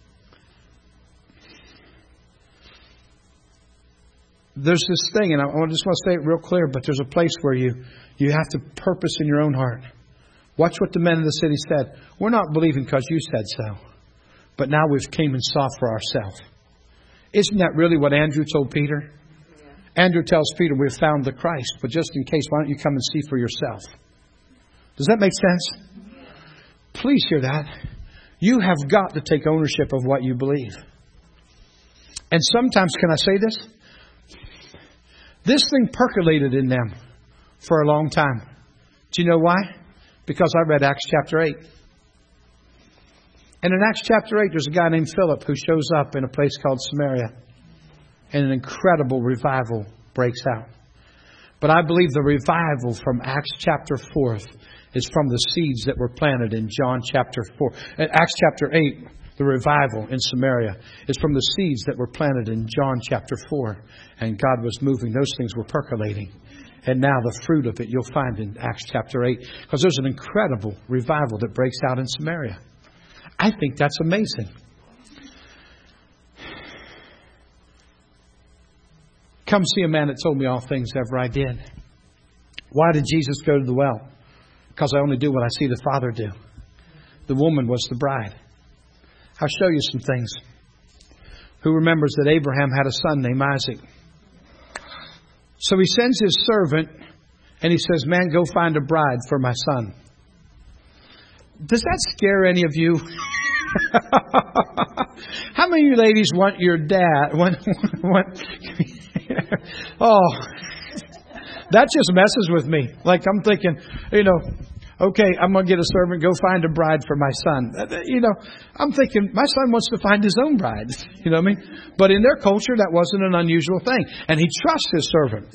there's this thing, and I just want to say it real clear, but there's a place where you, you have to purpose in your own heart. Watch what the men of the city said. We're not believing because you said so. But now we've came and saw for ourselves. Isn't that really what Andrew told Peter? Yeah. Andrew tells Peter, we've found the Christ. But just in case, why don't you come and see for yourself? Does that make sense? Yeah. Please hear that. You have got to take ownership of what you believe. And sometimes, can I say this? This thing percolated in them for a long time. Do you know why? Because I read Acts chapter eight. And in Acts chapter eight, there's a guy named Philip who shows up in a place called Samaria. And an incredible revival breaks out. But I believe the revival from Acts chapter four is from the seeds that were planted in John chapter four. In Acts chapter eight, the revival in Samaria is from the seeds that were planted in John chapter four. And God was moving. Those things were percolating. And now the fruit of it you'll find in Acts chapter eight. Because there's an incredible revival that breaks out in Samaria. I think that's amazing. Come see a man that told me all things ever I did. Why did Jesus go to the well? Because I only do what I see the Father do. The woman was the bride. I'll show you some things. Who remembers that Abraham had a son named Isaac? So he sends his servant and he says, man, go find a bride for my son. Does that scare any of you? How many of you ladies want your dad? Want, want, oh, that just messes with me. Like I'm thinking, you know, okay, I'm going to get a servant, go find a bride for my son. You know, I'm thinking my son wants to find his own bride. You know what I mean? But in their culture, that wasn't an unusual thing. And he trusts his servant.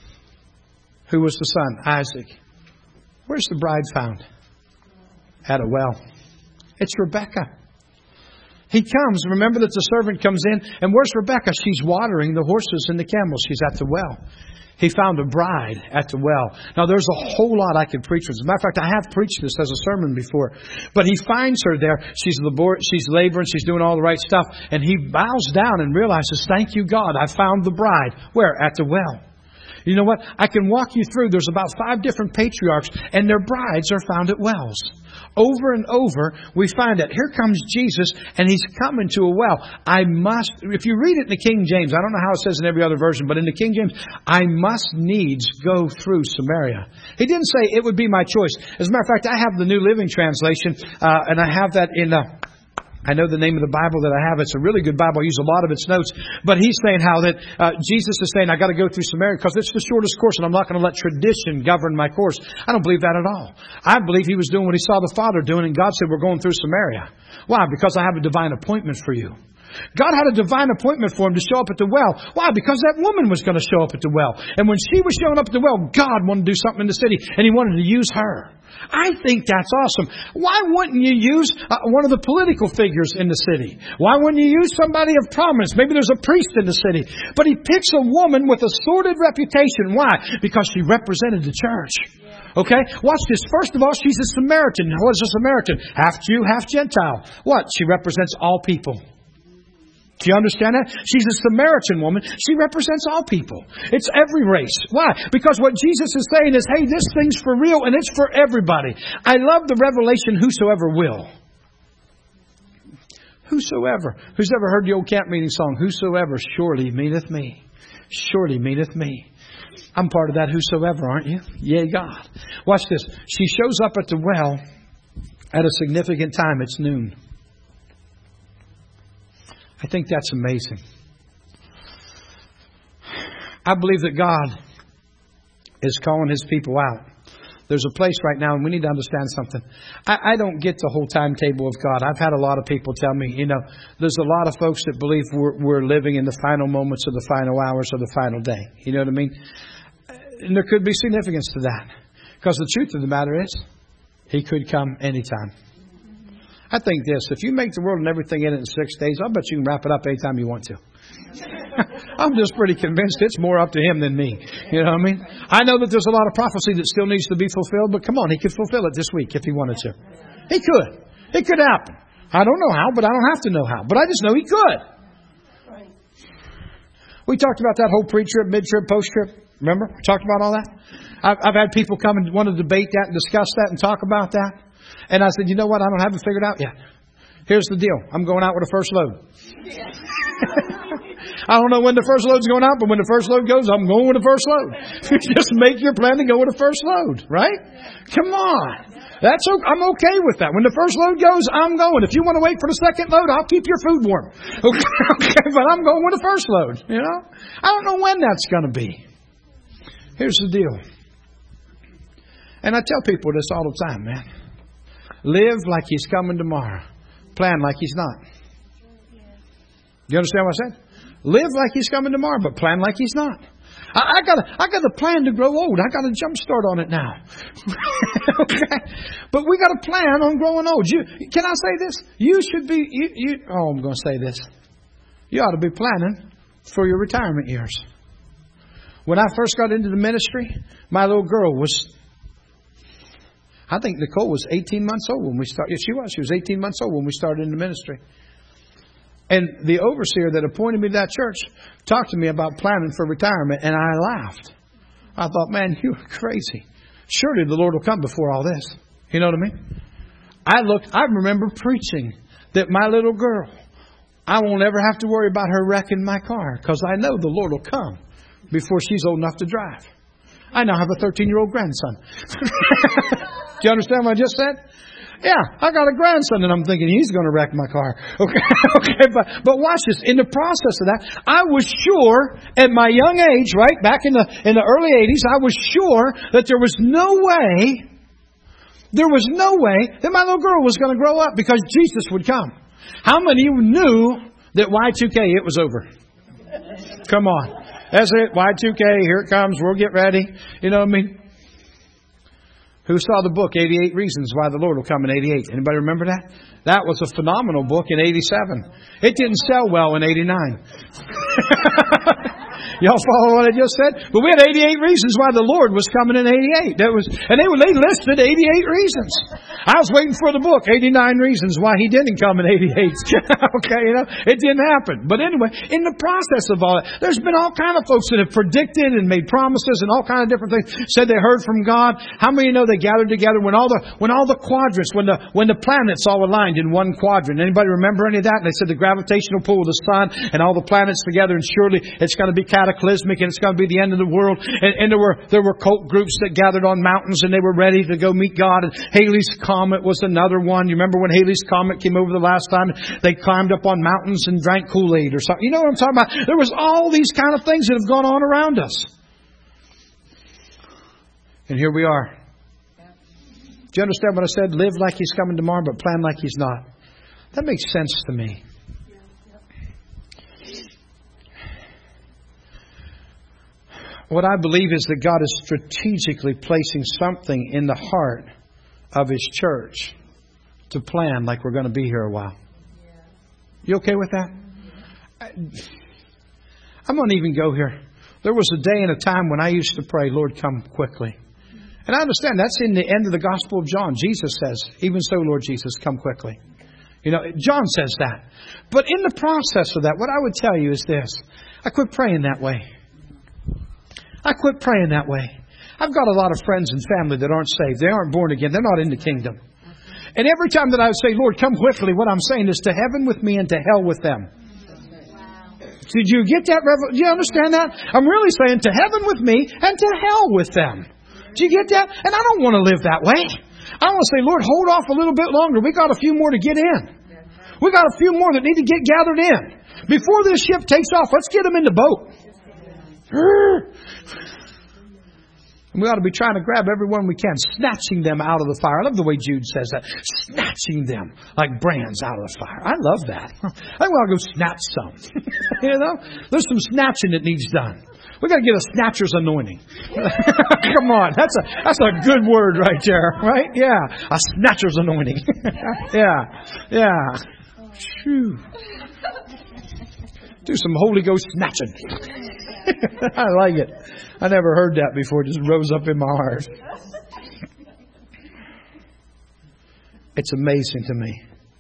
Who was the son? Isaac. Where's the bride found? At a well. It's Rebecca. He comes. Remember that the servant comes in. And where's Rebecca? She's watering the horses and the camels. She's at the well. He found a bride at the well. Now, there's a whole lot I could preach. As a matter of fact, I have preached this as a sermon before. But he finds her there. She's labor- she's laboring. She's doing all the right stuff. And he bows down and realizes, thank you, God, I found the bride. Where? At the well. You know what? I can walk you through. There's about five different patriarchs, and their brides are found at wells. Over and over, we find that here comes Jesus, and He's coming to a well. I must, if you read it in the King James, I don't know how it says in every other version, but in the King James, I must needs go through Samaria. He didn't say it would be my choice. As a matter of fact, I have the New Living Translation, uh, and I have that in... Uh, I know the name of the Bible that I have. It's a really good Bible. I use a lot of its notes. But he's saying how that uh, Jesus is saying, I got to go through Samaria because it's the shortest course and I'm not going to let tradition govern my course. I don't believe that at all. I believe he was doing what he saw the Father doing, and God said, we're going through Samaria. Why? Because I have a divine appointment for you. God had a divine appointment for him to show up at the well. Why? Because that woman was going to show up at the well. And when she was showing up at the well, God wanted to do something in the city, and He wanted to use her. I think that's awesome. Why wouldn't you use uh, one of the political figures in the city? Why wouldn't you use somebody of prominence? Maybe there's a priest in the city. But He picks a woman with a sordid reputation. Why? Because she represented the church. Okay? Watch this. First of all, she's a Samaritan. What is a Samaritan? Half Jew, half Gentile. What? She represents all people. Do you understand that? She's a Samaritan woman. She represents all people. It's every race. Why? Because what Jesus is saying is, hey, this thing's for real and it's for everybody. I love the revelation, whosoever will. Whosoever. Who's ever heard the old camp meeting song? Whosoever surely meaneth me. Surely meaneth me. I'm part of that whosoever, aren't you? Yea, God. Watch this. She shows up at the well at a significant time. It's noon. I think that's amazing. I believe that God is calling His people out. There's a place right now, and we need to understand something. I, I don't get the whole timetable of God. I've had a lot of people tell me, you know, there's a lot of folks that believe we're, we're living in the final moments of the final hours of the final day. You know what I mean? And there could be significance to that. Because the truth of the matter is, He could come anytime. I think this, if you make the world and everything in it in six days, I'll bet you can wrap it up anytime you want to. I'm just pretty convinced it's more up to Him than me. You know what I mean? I know that there's a lot of prophecy that still needs to be fulfilled, but come on, He could fulfill it this week if He wanted to. He could. It could happen. I don't know how, but I don't have to know how. But I just know He could. We talked about that whole pre-trib, mid-trib, post-trib. Remember? We talked about all that. I've, I've had people come and want to debate that and discuss that and talk about that. And I said, you know what? I don't have it figured out yet. Here's the deal. I'm going out with a first load. I don't know when the first load's going out, but when the first load goes, I'm going with the first load. Just make your plan to go with the first load, right? Come on. That's okay. I'm okay with that. When the first load goes, I'm going. If you want to wait for the second load, I'll keep your food warm. Okay, okay, but I'm going with the first load, you know? I don't know when that's going to be. Here's the deal. And I tell people this all the time, man. Live like He's coming tomorrow. Plan like He's not. You understand what I said? Live like He's coming tomorrow, but plan like He's not. I, I got I got a plan to grow old. I got a jump start on it now. Okay, but we got a plan on growing old. You, can I say this? You should be. You, you, oh, I'm going to say this. You ought to be planning for your retirement years. When I first got into the ministry, my little girl was. I think Nicole was eighteen months old when we started. Yes, she was. She was eighteen months old when we started in the ministry. And the overseer that appointed me to that church talked to me about planning for retirement, and I laughed. I thought, man, you are crazy. Surely the Lord will come before all this. You know what I mean? I looked. I remember preaching that my little girl, I won't ever have to worry about her wrecking my car because I know the Lord will come before she's old enough to drive. I now have a thirteen-year-old grandson. Do you understand what I just said? Yeah, I got a grandson and I'm thinking he's going to wreck my car. Okay, okay, but but watch this. In the process of that, I was sure at my young age, right, back in the in the early eighties, I was sure that there was no way, there was no way that my little girl was going to grow up because Jesus would come. How many of you knew that Y two K, it was over? Come on. That's it, Y two K, here it comes, we'll get ready. You know what I mean? Who saw the book, eighty-eight Reasons Why the Lord Will Come in eighty-eight? Anybody remember that? That was a phenomenal book in eighty-seven. It didn't sell well in eighty-nine. Y'all follow what I just said? But we had eighty-eight reasons why the Lord was coming in eighty-eight. That was, and they, they listed eighty-eight reasons. I was waiting for the book, eighty-nine Reasons Why He Didn't Come in eighty-eight. Okay, you know, it didn't happen. But anyway, in the process of all that, there's been all kind of folks that have predicted and made promises and all kind of different things. Said they heard from God. How many know they gathered together when all the when all the quadrants, when the when the planets all aligned in one quadrant? Anybody remember any of that? And they said the gravitational pull of the sun and all the planets together, and surely it's going to be cataclysmic and it's going to be the end of the world. And, and there were there were cult groups that gathered on mountains and they were ready to go meet God. And Halley's Comet was another one. You remember when Halley's Comet came over the last time? They climbed up on mountains and drank Kool-Aid or something. You know what I'm talking about? There was all these kind of things that have gone on around us. And here we are. Do you understand what I said? Live like He's coming tomorrow, but plan like He's not. That makes sense to me. What I believe is that God is strategically placing something in the heart of His church to plan like we're going to be here a while. You okay with that? I'm going to even go here. There was a day and a time when I used to pray, Lord, come quickly. And I understand that's in the end of the Gospel of John. Jesus says, even so, Lord Jesus, come quickly. You know, John says that. But in the process of that, what I would tell you is this. I quit praying that way. I quit praying that way. I've got a lot of friends and family that aren't saved. They aren't born again. They're not in the kingdom. And every time that I would say, Lord, come quickly, what I'm saying is to heaven with me and to hell with them. Did you get that? Revel- Do you understand that? I'm really saying to heaven with me and to hell with them. Do you get that? And I don't want to live that way. I want to say, Lord, hold off a little bit longer. We got a few more to get in. We got a few more that need to get gathered in. Before this ship takes off, let's get them in the boat. And we ought to be trying to grab everyone we can, snatching them out of the fire. I love the way Jude says that. Snatching them like brands out of the fire. I love that. I think we ought to go snatch some. You know? There's some snatching that needs done. We got to get a snatcher's anointing. Come on. That's a, that's a good word right there. Right? Yeah. A snatcher's anointing. Yeah. Yeah. Phew. Do some Holy Ghost snatching. I like it. I never heard that before. It just rose up in my heart. It's amazing to me.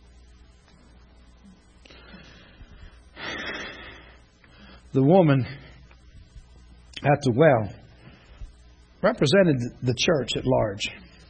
The woman at the well represented the church at large.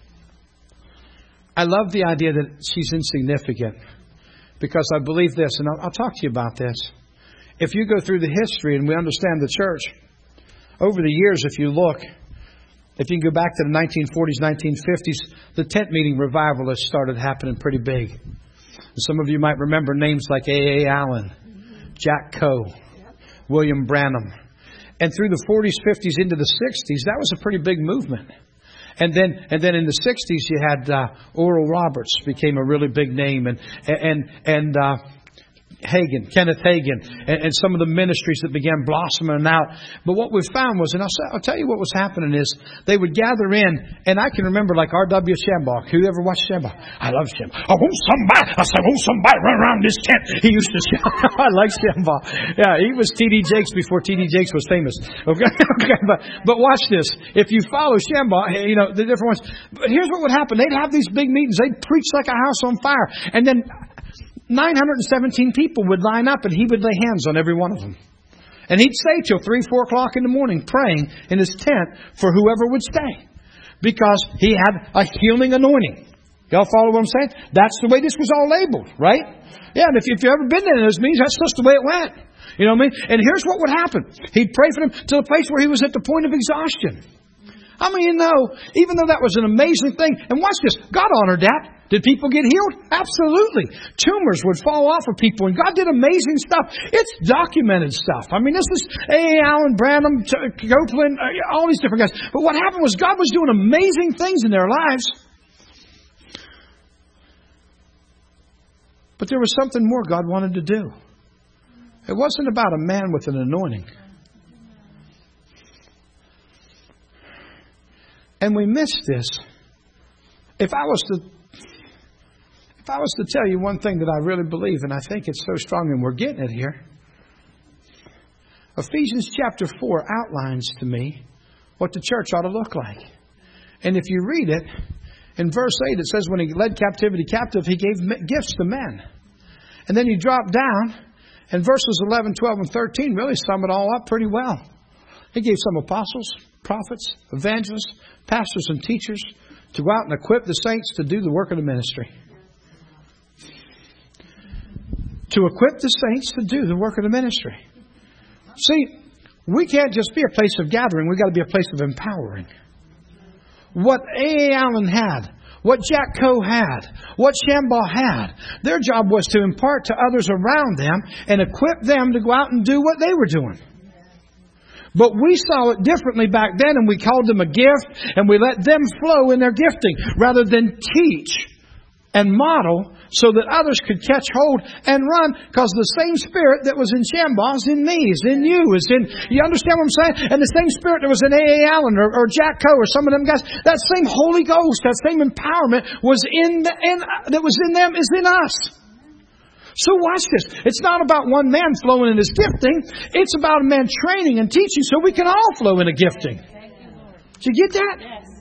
I love the idea that she's insignificant because I believe this, and I'll, I'll talk to you about this. If you go through the history and we understand the church, over the years, if you look, if you can go back to the nineteen forties, nineteen fifties, the tent meeting revival has started happening pretty big. And some of you might remember names like A A Allen, Jack Coe, William Branham. And through the forties, fifties, into the sixties, that was a pretty big movement. And then, and then in the sixties, you had uh, Oral Roberts became a really big name, and and and. Uh, Hagin, Kenneth Hagin, and, and some of the ministries that began blossoming out. But what we found was, and I'll, I'll tell you what was happening is, they would gather in, and I can remember like R W Shambach. Who ever watched Shambach? I love Shambach. I want somebody. I said, I want somebody run around this tent. He used to shout. I like Shambach. Yeah, he was T D Jakes before T D Jakes was famous. Okay, okay, but but watch this. If you follow Shambach, you know the different ones. But here's what would happen: they'd have these big meetings. They'd preach like a house on fire, and then nine hundred seventeen people would line up and he would lay hands on every one of them. And he'd stay till three, four o'clock in the morning praying in his tent for whoever would stay. Because he had a healing anointing. Y'all follow what I'm saying? That's the way this was all labeled, right? Yeah, and if, if you've ever been in those meetings, that's just the way it went. You know what I mean? And here's what would happen. He'd pray for them to the place where he was at the point of exhaustion. How many of you know, even though that was an amazing thing, and watch this, God honored that. Did people get healed? Absolutely. Tumors would fall off of people, and God did amazing stuff. It's documented stuff. I mean, this is A A Allen, Branham, Copeland, all these different guys. But what happened was God was doing amazing things in their lives. But there was something more God wanted to do. It wasn't about a man with an anointing. And we missed this. If I was to If I was to tell you one thing that I really believe, and I think it's so strong, and we're getting it here. Ephesians chapter four outlines to me what the church ought to look like. And if you read it, in verse eight it says when he led captivity captive, he gave gifts to men. And then you drop down, and verses eleven, twelve, and thirteen really sum it all up pretty well. He gave some apostles, prophets, evangelists, pastors, and teachers to go out and equip the saints to do the work of the ministry. To equip the saints to do the work of the ministry. See, we can't just be a place of gathering. We've got to be a place of empowering. What A A Allen had, what Jack Coe had, what Shambach had, their job was to impart to others around them and equip them to go out and do what they were doing. But we saw it differently back then, and we called them a gift, and we let them flow in their gifting rather than teach and model so that others could catch hold and run, because the same spirit that was in Shambach is in me, is in you, is in, you understand what I'm saying? And the same spirit that was in A A Allen or, or Jack Coe or some of them guys, that same Holy Ghost, that same empowerment was in, the, in that was in them is in us. So watch this. It's not about one man flowing in his gifting. It's about a man training and teaching so we can all flow in a gifting. Did you get that?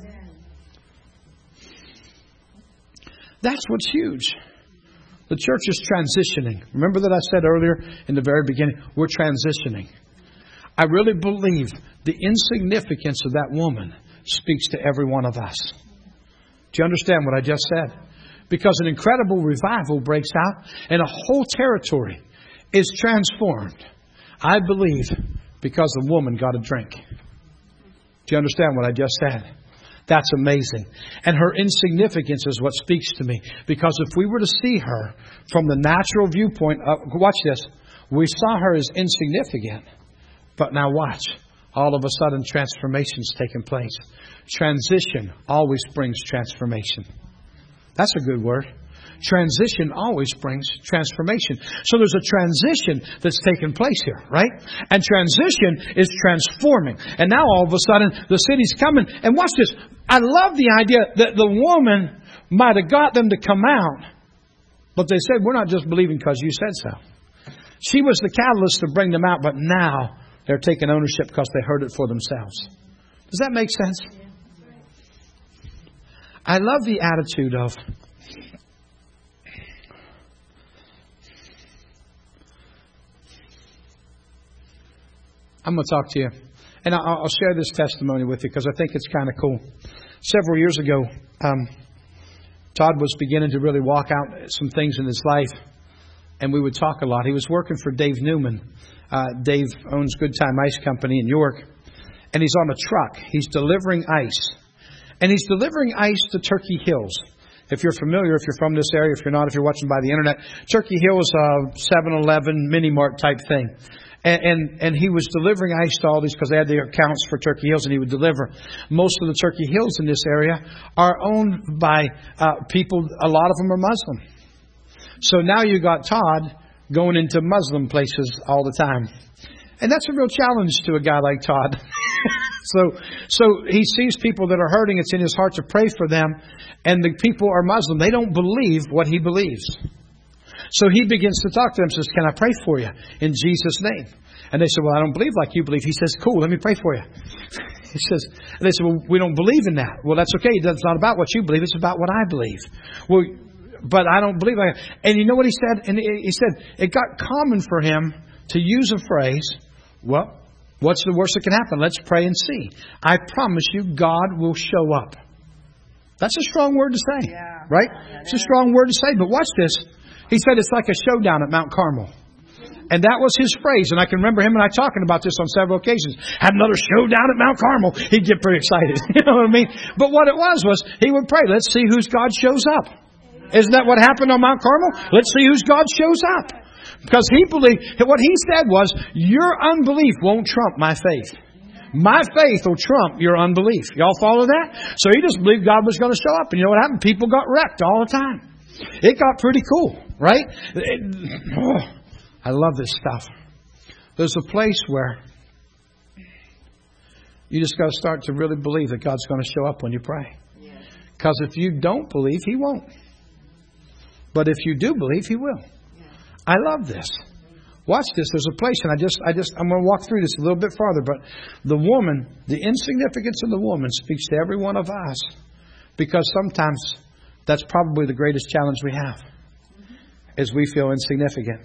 That's what's huge. The church is transitioning. Remember that I said earlier in the very beginning, we're transitioning. I really believe the insignificance of that woman speaks to every one of us. Do you understand what I just said? Because an incredible revival breaks out and a whole territory is transformed. I believe because the woman got a drink. Do you understand what I just said? That's amazing. And her insignificance is what speaks to me. Because if we were to see her from the natural viewpoint, of, watch this. We saw her as insignificant. But now watch. All of a sudden, transformation's taking place. Transition always brings transformation. That's a good word. Transition always brings transformation. So there's a transition that's taken place here, right? And transition is transforming. And now all of a sudden, the city's coming. And watch this. I love the idea that the woman might have got them to come out. But they said, we're not just believing because you said so. She was the catalyst to bring them out. But now they're taking ownership because they heard it for themselves. Does that make sense? I love the attitude of, I'm going to talk to you. And I'll share this testimony with you because I think it's kind of cool. Several years ago, um, Todd was beginning to really walk out some things in his life. And we would talk a lot. He was working for Dave Newman. Uh, Dave owns Good Time Ice Company in York. And he's on a truck. He's delivering ice. And he's delivering ice to Turkey Hills. If you're familiar, if you're from this area, if you're not, if you're watching by the internet, Turkey Hills, uh, seven eleven, mini mart type thing. And, and, and he was delivering ice to all these because they had their accounts for Turkey Hills and he would deliver. Most of the Turkey Hills in this area are owned by uh, people, a lot of them are Muslim. So now you got Todd going into Muslim places all the time. And that's a real challenge to a guy like Todd. so so he sees people that are hurting. It's in his heart to pray for them. And the people are Muslim. They don't believe what he believes. So he begins to talk to them. Says, can I pray for you in Jesus' name? And they said, well, I don't believe like you believe. He says, cool, let me pray for you. He says, and they said, well, we don't believe in that. Well, that's okay. It's not about what you believe. It's about what I believe. Well, but I don't believe like that. And you know what he said? And he said, it got common for him to use a phrase, well, what's the worst that can happen? Let's pray and see. I promise you, God will show up. That's a strong word to say, yeah. Right? It's a strong word to say. But watch this. He said it's like a showdown at Mount Carmel. And that was his phrase. And I can remember him and I talking about this on several occasions. Had another showdown at Mount Carmel. He'd get pretty excited. You know what I mean? But what it was, was he would pray. Let's see whose God shows up. Isn't that what happened on Mount Carmel? Let's see whose God shows up. Because he believed, what he said was, your unbelief won't trump my faith. My faith will trump your unbelief. Y'all follow that? So he just believed God was going to show up. And you know what happened? People got wrecked all the time. It got pretty cool, right? It, oh, I love this stuff. There's a place where you just got to start to really believe that God's going to show up when you pray. Because if you don't believe, He won't. But if you do believe, He will. I love this. Watch this. There's a place, and I just, I just, I'm going to walk through this a little bit farther. But the woman, the insignificance of the woman speaks to every one of us, because sometimes that's probably the greatest challenge we have, is we feel insignificant.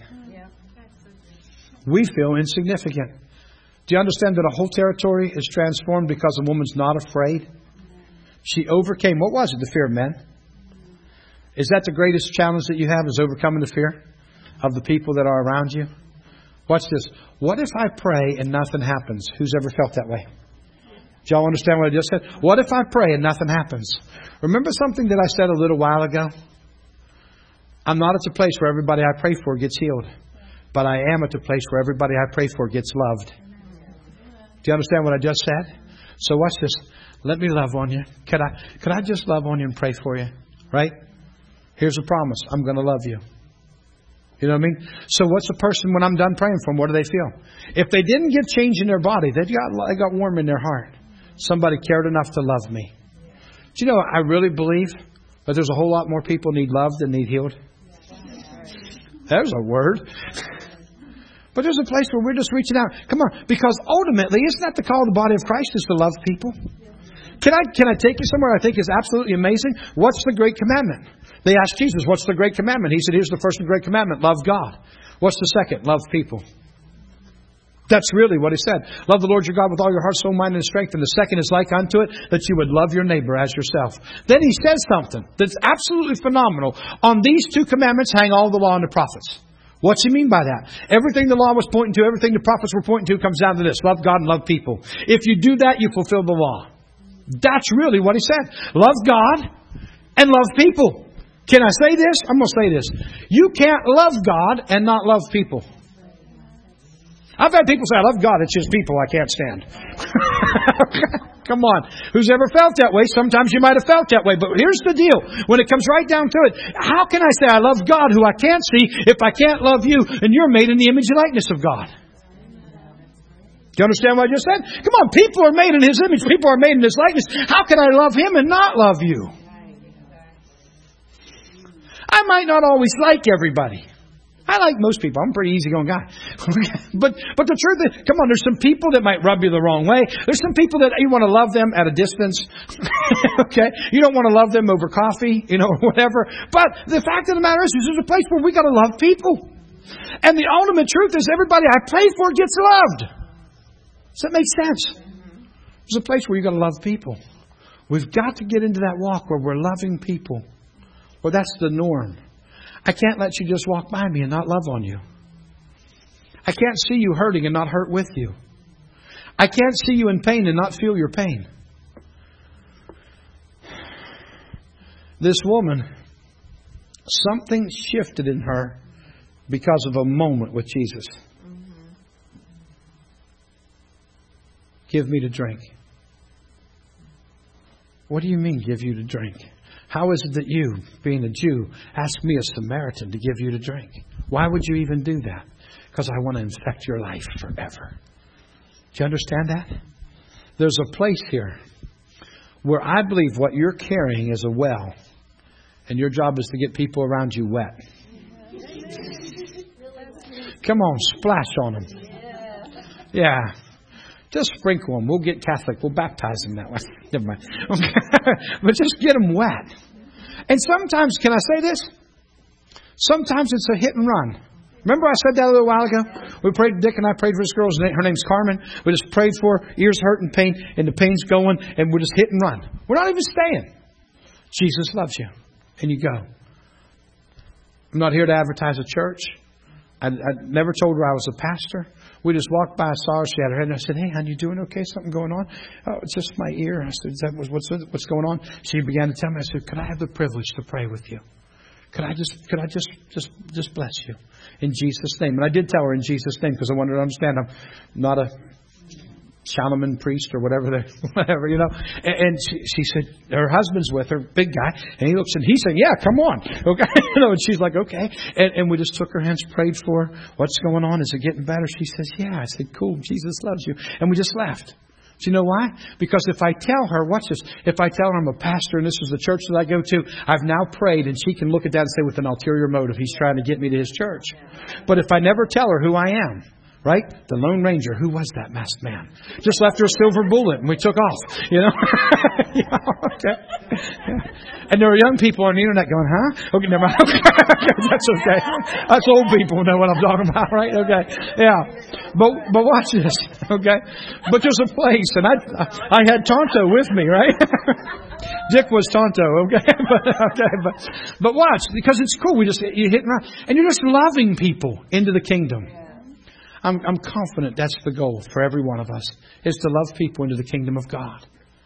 We feel insignificant. Do you understand that a whole territory is transformed because a woman's not afraid? She overcame, what was it? The fear of men. Is that the greatest challenge that you have, is overcoming the fear of the people that are around you? Watch this. What if I pray and nothing happens? Who's ever felt that way? Do y'all understand what I just said? What if I pray and nothing happens? Remember something that I said a little while ago? I'm not at the place where everybody I pray for gets healed. But I am at the place where everybody I pray for gets loved. Do you understand what I just said? So watch this. Let me love on you. Could I, could I just love on you and pray for you? Right? Here's a promise. I'm going to love you. You know what I mean? So what's a person, when I'm done praying for them, what do they feel? If they didn't get change in their body, they got, they got warm in their heart. Somebody cared enough to love me. Do you know, I really believe that there's a whole lot more people need loved than need healed. There's a word. But there's a place where we're just reaching out. Come on. Because ultimately, isn't that the call of the body of Christ, is to love people? Can I can I take you somewhere I think is absolutely amazing? What's the great commandment? They asked Jesus, what's the great commandment? He said, here's the first and great commandment. Love God. What's the second? Love people. That's really what He said. Love the Lord your God with all your heart, soul, mind, and strength. And the second is like unto it, that you would love your neighbor as yourself. Then He says something that's absolutely phenomenal. On these two commandments hang all the law and the prophets. What's he mean by that? Everything the law was pointing to, everything the prophets were pointing to comes down to this. Love God and love people. If you do that, you fulfill the law. That's really what he said. Love God and love people. Can I say this? I'm going to say this. You can't love God and not love people. I've had people say, I love God, it's just people I can't stand. Come on. Who's ever felt that way? Sometimes you might have felt that way. But here's the deal. When it comes right down to it, how can I say I love God who I can't see if I can't love you and you're made in the image and likeness of God? Do you understand what I just said? Come on, people are made in His image. People are made in His likeness. How can I love Him and not love you? I might not always like everybody. I like most people. I'm a pretty easygoing guy. but but the truth is, come on, there's some people that might rub you the wrong way. There's some people that you want to love them at a distance. Okay? You don't want to love them over coffee, you know, or whatever. But the fact of the matter is, there's a place where we got to love people. And the ultimate truth is everybody I pray for gets loved. Does that make sense? There's a place where you got to love people. We've got to get into that walk where we're loving people. Well, that's the norm. I can't let you just walk by me and not love on you. I can't see you hurting and not hurt with you. I can't see you in pain and not feel your pain. This woman, something shifted in her because of a moment with Jesus. Mm-hmm. Give me to drink. What do you mean, give you to drink? How is it that you, being a Jew, ask me, a Samaritan, to give you to drink? Why would you even do that? Because I want to infect your life forever. Do you understand that? There's a place here where I believe what you're carrying is a well, and your job is to get people around you wet. Come on, splash on them. Yeah. Just sprinkle them. We'll get Catholic. We'll baptize them that way. Never mind. Okay. But just get them wet. And sometimes, can I say this? Sometimes it's a hit and run. Remember I said that a little while ago? We prayed, Dick and I prayed for this girl. Her name's Carmen. We just prayed for her. Ears hurt and pain. And the pain's going. And we're just hit and run. We're not even staying. Jesus loves you. And you go. I'm not here to advertise a church. I, I never told her I was a pastor. We just walked by, I saw her, she had her head, and I said, hey, hon, you doing okay? Something going on? Oh, it's just my ear. I said, is that what's, what's going on? She began to tell me, I said, could I have the privilege to pray with you? Could I just, could I just, just, just bless you in Jesus' name? And I did tell her in Jesus' name because I wanted her to understand I'm not a shaman priest or whatever, they, whatever, you know. And, and she, she said, her husband's with her, big guy, and he looks and he's saying, yeah, come on. Okay. You know, and she's like, okay. And, and we just took her hands, prayed for her. What's going on? Is it getting better? She says, yeah. I said, cool. Jesus loves you. And we just left. Do you know why? Because if I tell her, watch this, if I tell her I'm a pastor and this is the church that I go to, I've now prayed, and she can look at that and say, with an ulterior motive, he's trying to get me to his church. But if I never tell her who I am, right? The Lone Ranger. Who was that masked man? Just left her a silver bullet and we took off. You know? Yeah, okay. Yeah. And there were young people on the internet going, huh? Okay, never mind. That's okay. That's old people know what I'm talking about, right? Okay. Yeah. But but watch this. Okay. But there's a place, and I I had Tonto with me, right? Dick was Tonto, okay? But okay, but but watch, because it's cool. We just you hit and run. And you're just loving people into the kingdom. I'm, I'm confident that's the goal for every one of us, is to love people into the kingdom of God.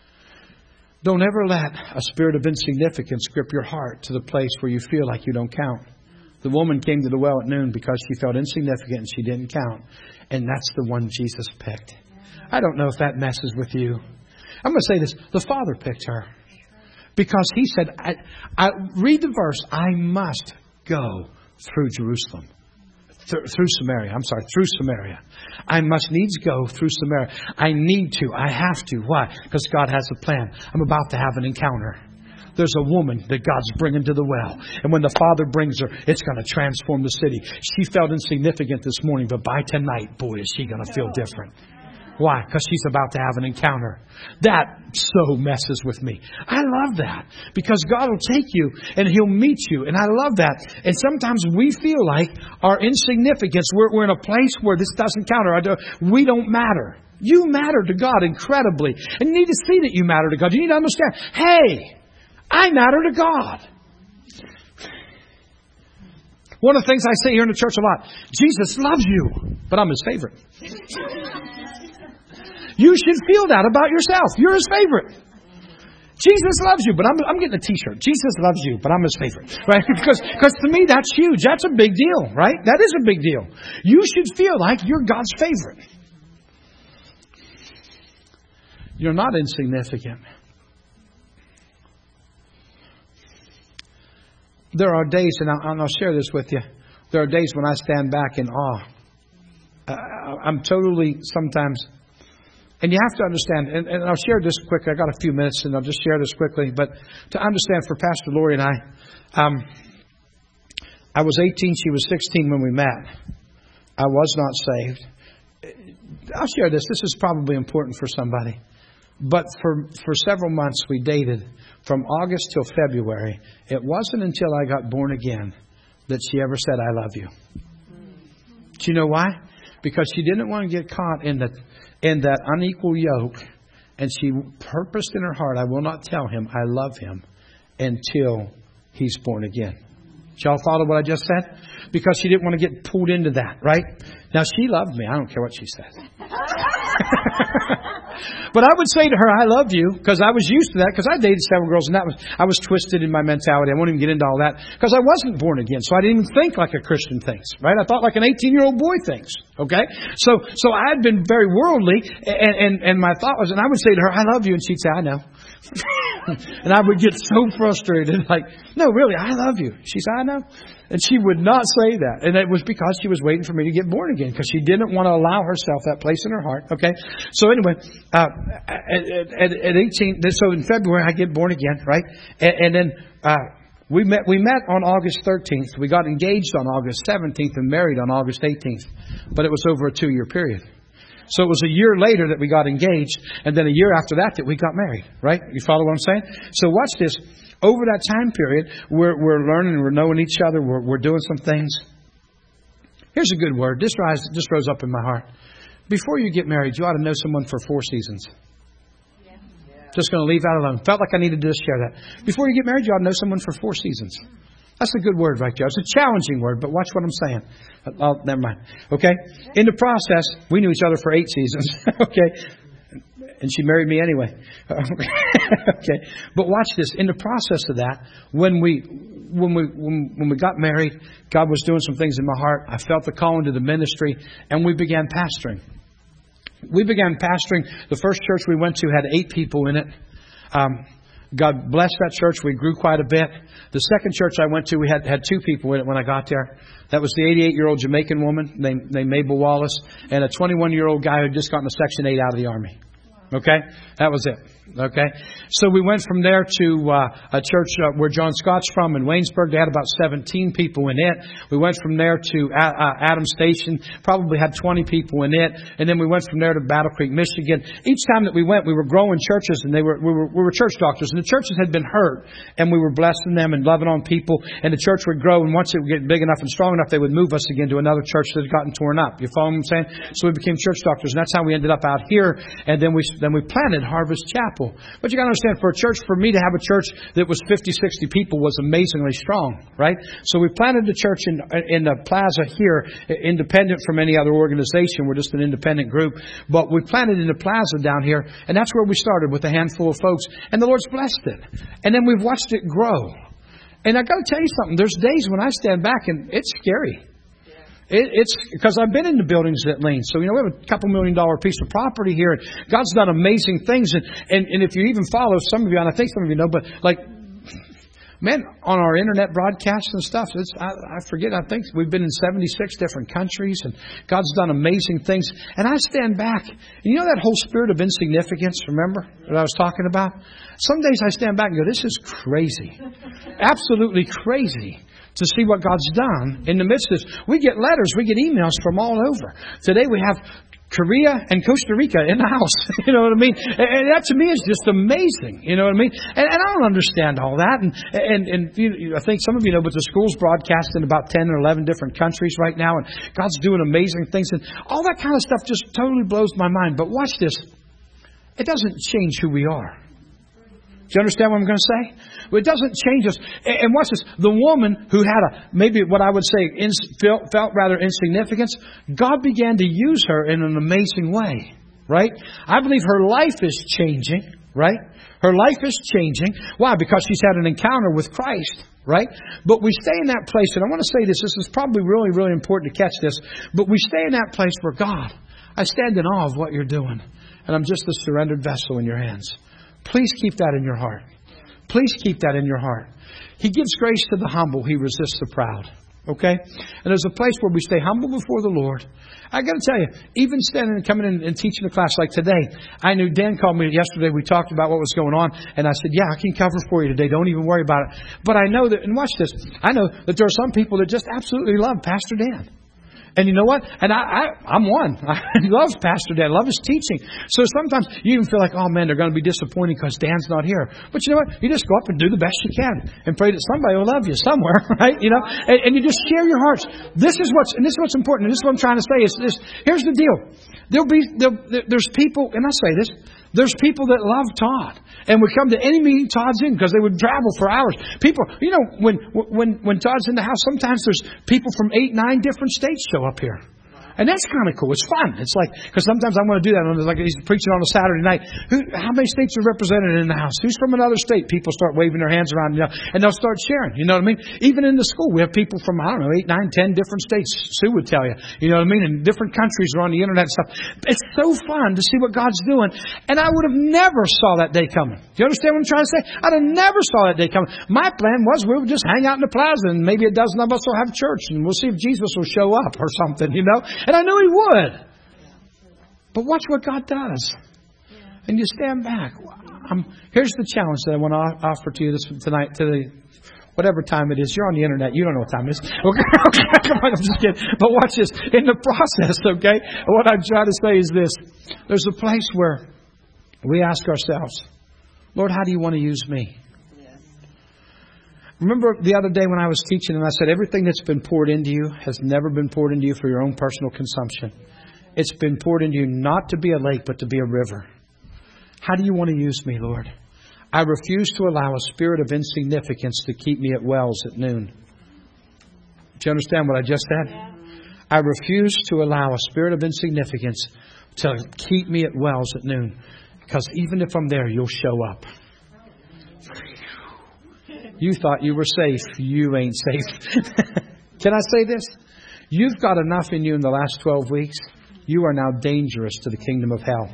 Don't ever let a spirit of insignificance grip your heart to the place where you feel like you don't count. The woman came to the well at noon because she felt insignificant and she didn't count. And that's the one Jesus picked. I don't know if that messes with you. I'm going to say this. The Father picked her. Because He said, I, I read the verse, I must go through Jerusalem. Through Samaria. I'm sorry, through Samaria. I must needs go through Samaria. I need to. I have to. Why? Because God has a plan. I'm about to have an encounter. There's a woman that God's bringing to the well. And when the Father brings her, it's going to transform the city. She felt insignificant this morning, but by tonight, boy, is she going to feel different. Why? Because she's about to have an encounter. That so messes with me. I love that. Because God will take you and He'll meet you. And I love that. And sometimes we feel like our insignificance, we're, we're in a place where this doesn't count. We don't matter. You matter to God incredibly. And you need to see that you matter to God. You need to understand, hey, I matter to God. One of the things I say here in the church a lot, Jesus loves you, but I'm His favorite. You should feel that about yourself. You're His favorite. Jesus loves you, but I'm, I'm getting a t-shirt. Jesus loves you, but I'm His favorite. Right? Because, because to me, that's huge. That's a big deal, right? That is a big deal. You should feel like you're God's favorite. You're not insignificant. There are days, and I'll, and I'll share this with you, there are days when I stand back in awe. Uh, I'm totally, sometimes, and you have to understand, and, and I'll share this quickly. I got a few minutes, and I'll just share this quickly. But to understand, for Pastor Lori and I, um, I was eighteen, she was sixteen when we met. I was not saved. I'll share this. This is probably important for somebody. But for, for several months we dated, from August till February. It wasn't until I got born again that she ever said, I love you. Do you know why? Because she didn't want to get caught in, the, in that unequal yoke. And she purposed in her heart, I will not tell him I love him until he's born again. Did y'all follow what I just said? Because she didn't want to get pulled into that, right? Now, she loved me. I don't care what she says. But I would say to her, I love you, because I was used to that, because I dated several girls, and that was I was twisted in my mentality. I won't even get into all that, because I wasn't born again, so I didn't even think like a Christian thinks, right? I thought like an eighteen-year-old boy thinks, okay? So so I had been very worldly, and, and, and my thought was, and I would say to her, I love you, and she'd say, I know. And I would get so frustrated, like, no, really, I love you. She said, I know. And she would not say that. And it was because she was waiting for me to get born again, because she didn't want to allow herself that place in her heart. Okay. So anyway, uh, at, at, at eighteen, so in February, I get born again, right? And, and then, uh, we met, we met on August thirteenth. We got engaged on August seventeenth and married on August eighteenth. But it was over a two year period. So it was a year later that we got engaged, and then a year after that that we got married, right? You follow what I'm saying? So watch this. Over that time period, we're, we're learning, we're knowing each other, we're, we're doing some things. Here's a good word. This rise, this rose up in my heart. Before you get married, you ought to know someone for four seasons. Yeah. Just going to leave that alone. Felt like I needed to just share that. Before you get married, you ought to know someone for four seasons. That's a good word right there. It's a challenging word, but watch what I'm saying. Oh, never mind. Okay? In the process, we knew each other for eight seasons. Okay? And she married me anyway. Okay. But watch this. In the process of that, when we when we when, when we got married, God was doing some things in my heart. I felt the calling to the ministry, and we began pastoring. We began pastoring. The first church we went to had eight people in it. Um, God blessed that church. We grew quite a bit. The second church I went to, we had, had two people in it when I got there. That was the eighty-eight-year-old Jamaican woman named, named Mabel Wallace, and a twenty-one-year-old guy who had just gotten a Section eight out of the Army. Okay? That was it. Okay? So we went from there to uh, a church uh, where John Scott's from in Waynesburg. They had about seventeen people in it. We went from there to uh, uh, Adams Station. Probably had twenty people in it. And then we went from there to Battle Creek, Michigan. Each time that we went, we were growing churches, and they were we were we were church doctors. And the churches had been hurt, and we were blessing them and loving on people. And the church would grow, and once it would get big enough and strong enough, they would move us again to another church that had gotten torn up. You follow what I'm saying? So we became church doctors, and that's how we ended up out here. And then we then we planted Harvest Chapel. But you got to understand, for a church, for me to have a church that was fifty, sixty people was amazingly strong, right? So we planted the church in in the plaza here, independent from any other organization. We're just an independent group. But we planted in the plaza down here, and that's where we started with a handful of folks. And the Lord's blessed it. And then we've watched it grow. And I got to tell you something. There's days when I stand back and it's scary. It, it's because I've been in the buildings that lean. So, you know, we have a couple million dollar piece of property here. And God's done amazing things. And, and, and if you even follow, some of you, and I think some of you know, but like, man, on our internet broadcasts and stuff, it's, I, I forget, I think we've been in seventy-six different countries, and God's done amazing things. And I stand back. And you know that whole spirit of insignificance, remember, that I was talking about? Some days I stand back and go, this is crazy. Absolutely crazy. To see what God's done in the midst of this. We get letters, we get emails from all over. Today we have Korea and Costa Rica in the house. You know what I mean? And that to me is just amazing. You know what I mean? And, and I don't understand all that. And and, and you, I think some of you know, but the school's broadcast in about ten or eleven different countries right now. And God's doing amazing things. And all that kind of stuff just totally blows my mind. But watch this. It doesn't change who we are. Do you understand what I'm going to say? Well, it doesn't change us. And watch this. The woman who had a, maybe what I would say, ins, felt, felt rather insignificance, God began to use her in an amazing way. Right? I believe her life is changing. Right? Her life is changing. Why? Because she's had an encounter with Christ. Right? But we stay in that place. And I want to say this. This is probably really, really important to catch this. But we stay in that place where, God, I stand in awe of what you're doing. And I'm just a surrendered vessel in your hands. Please keep that in your heart. Please keep that in your heart. He gives grace to the humble. He resists the proud. Okay? And there's a place where we stay humble before the Lord. I got to tell you, even standing and coming in and teaching a class like today, I knew Dan called me yesterday. We talked about what was going on. And I said, yeah, I can cover for you today. Don't even worry about it. But I know that, and watch this, I know that there are some people that just absolutely love Pastor Dan. And you know what? And I, I, I'm one. I love Pastor Dan. I love his teaching. So sometimes you even feel like, oh man, they're going to be disappointed because Dan's not here. But you know what? You just go up and do the best you can and pray that somebody will love you somewhere, right? You know, and, and you just share your hearts. This is what's, and this is what's important. And this is what I'm trying to say is this. Here's the deal. There'll be, there'll, there's people, and I say this, there's people that love Todd and would come to any meeting Todd's in because they would travel for hours. People, you know, when when when Todd's in the house, sometimes there's people from eight, nine different states show up here. And that's kind of cool. It's fun. It's like, because sometimes I want to do that. Like he's preaching on a Saturday night. Who, how many states are represented in the house? Who's from another state? People start waving their hands around, you know, and they'll start sharing. You know what I mean? Even in the school, we have people from, I don't know, eight, nine, ten different states. Sue would tell you. You know what I mean? And different countries are on the internet and stuff. It's so fun to see what God's doing. And I would have never saw that day coming. Do you understand what I'm trying to say? I'd have never saw that day coming. My plan was we would just hang out in the plaza and maybe a dozen of us will have church and we'll see if Jesus will show up or something, you know? And I knew He would. But watch what God does. And you stand back. Um, here's the challenge that I want to offer to you this tonight, to the whatever time it is. You're on the internet. You don't know what time it is. Okay, okay, come on, I'm just kidding. But watch this. In the process, okay, what I'm trying to say is this. There's a place where we ask ourselves, Lord, how do you want to use me? Remember the other day when I was teaching and I said everything that's been poured into you has never been poured into you for your own personal consumption. It's been poured into you not to be a lake, but to be a river. How do you want to use me, Lord? I refuse to allow a spirit of insignificance to keep me at wells at noon. Do you understand what I just said? Yeah. I refuse to allow a spirit of insignificance to keep me at wells at noon. Because even if I'm there, you'll show up. You thought you were safe. You ain't safe. Can I say this? You've got enough in you in the last twelve weeks. You are now dangerous to the kingdom of hell.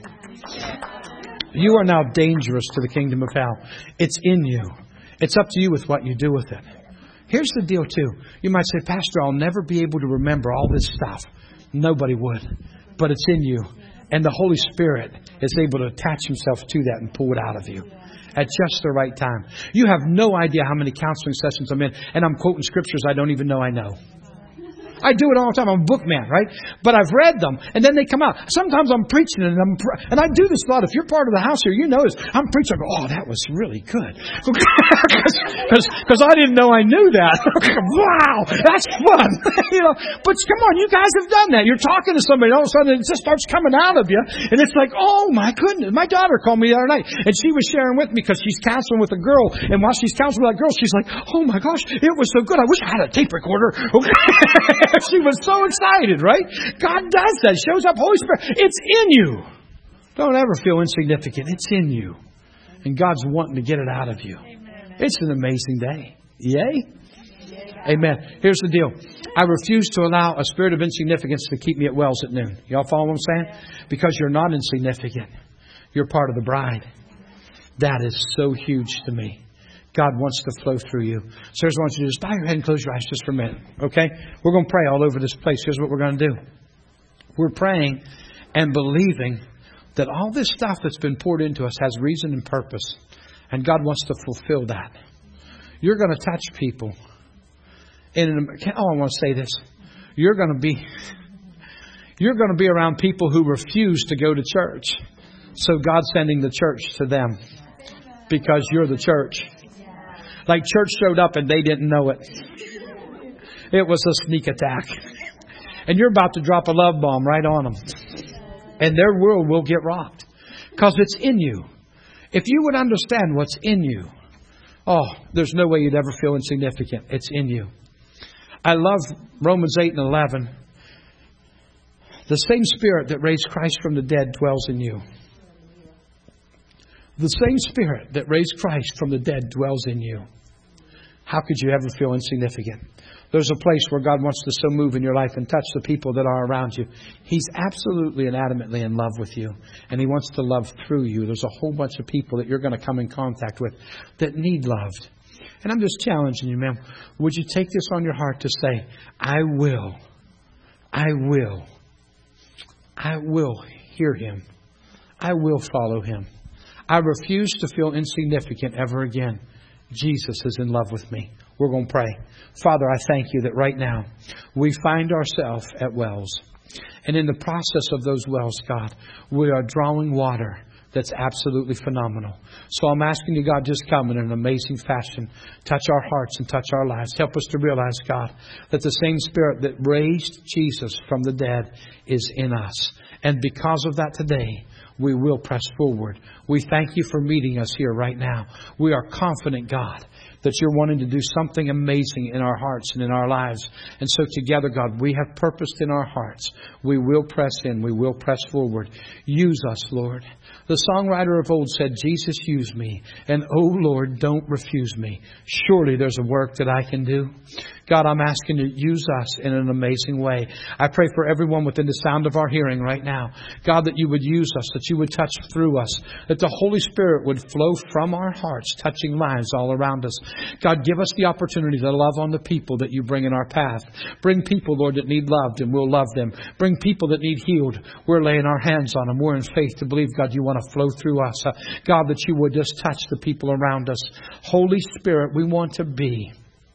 You are now dangerous to the kingdom of hell. It's in you. It's up to you with what you do with it. Here's the deal too. You might say, Pastor, I'll never be able to remember all this stuff. Nobody would. But it's in you. And the Holy Spirit is able to attach Himself to that and pull it out of you at just the right time. You have no idea how many counseling sessions I'm in, and I'm quoting scriptures I don't even know I know. I do it all the time. I'm a book man, right? But I've read them, and then they come out. Sometimes I'm preaching, and I'm and I do this a lot. If you're part of the house here, you know this. I'm preaching. I go, oh, that was really good, because I didn't know I knew that. Wow, that's fun, you know. But come on, you guys have done that. You're talking to somebody, and all of a sudden it just starts coming out of you, and it's like, oh my goodness. My daughter called me the other night, and she was sharing with me because she's counseling with a girl, and while she's counseling with that girl, she's like, oh my gosh, it was so good. I wish I had a tape recorder. Okay. She was so excited, right? God does that. Shows up. Holy Spirit. It's in you. Don't ever feel insignificant. It's in you. And God's wanting to get it out of you. Amen. It's an amazing day. Yay? Yeah. Amen. Here's the deal. I refuse to allow a spirit of insignificance to keep me at wells at noon. Y'all follow what I'm saying? Because you're not insignificant. You're part of the bride. That is so huge to me. God wants to flow through you. So here's what I want you to do. Just bow your head and close your eyes just for a minute. Okay? We're going to pray all over this place. Here's what we're going to do. We're praying and believing that all this stuff that's been poured into us has reason and purpose. And God wants to fulfill that. You're going to touch people. And oh, I want to say this. You're going to be, you're going to be around people who refuse to go to church. So God's sending the church to them. Because you're the church. Like church showed up and they didn't know it. It was a sneak attack. And you're about to drop a love bomb right on them. And their world will get rocked. Because it's in you. If you would understand what's in you, oh, there's no way you'd ever feel insignificant. It's in you. I love Romans eight and eleven. The same Spirit that raised Christ from the dead dwells in you. The same Spirit that raised Christ from the dead dwells in you. How could you ever feel insignificant? There's a place where God wants to so move in your life and touch the people that are around you. He's absolutely and adamantly in love with you. And He wants to love through you. There's a whole bunch of people that you're going to come in contact with that need loved. And I'm just challenging you, ma'am. Would you take this on your heart to say, I will, I will, I will hear Him. I will follow Him. I refuse to feel insignificant ever again. Jesus is in love with me. We're going to pray. Father, I thank You that right now we find ourselves at wells. And in the process of those wells, God, we are drawing water that's absolutely phenomenal. So I'm asking You, God, just come in an amazing fashion. Touch our hearts and touch our lives. Help us to realize, God, that the same Spirit that raised Jesus from the dead is in us. And because of that today, we will press forward. We thank You for meeting us here right now. We are confident, God, that You're wanting to do something amazing in our hearts and in our lives. And so together, God, we have purposed in our hearts. We will press in. We will press forward. Use us, Lord. The songwriter of old said, Jesus, use me. And oh, Lord, don't refuse me. Surely there's a work that I can do. God, I'm asking You to use us in an amazing way. I pray for everyone within the sound of our hearing right now. God, that You would use us, that You would touch through us, that the Holy Spirit would flow from our hearts, touching lives all around us. God, give us the opportunity to love on the people that You bring in our path. Bring people, Lord, that need loved, and we'll love them. Bring people that need healed. We're laying our hands on them. We're in faith to believe, God, You want to flow through us. Uh, God, that You would just touch the people around us. Holy Spirit, we want to be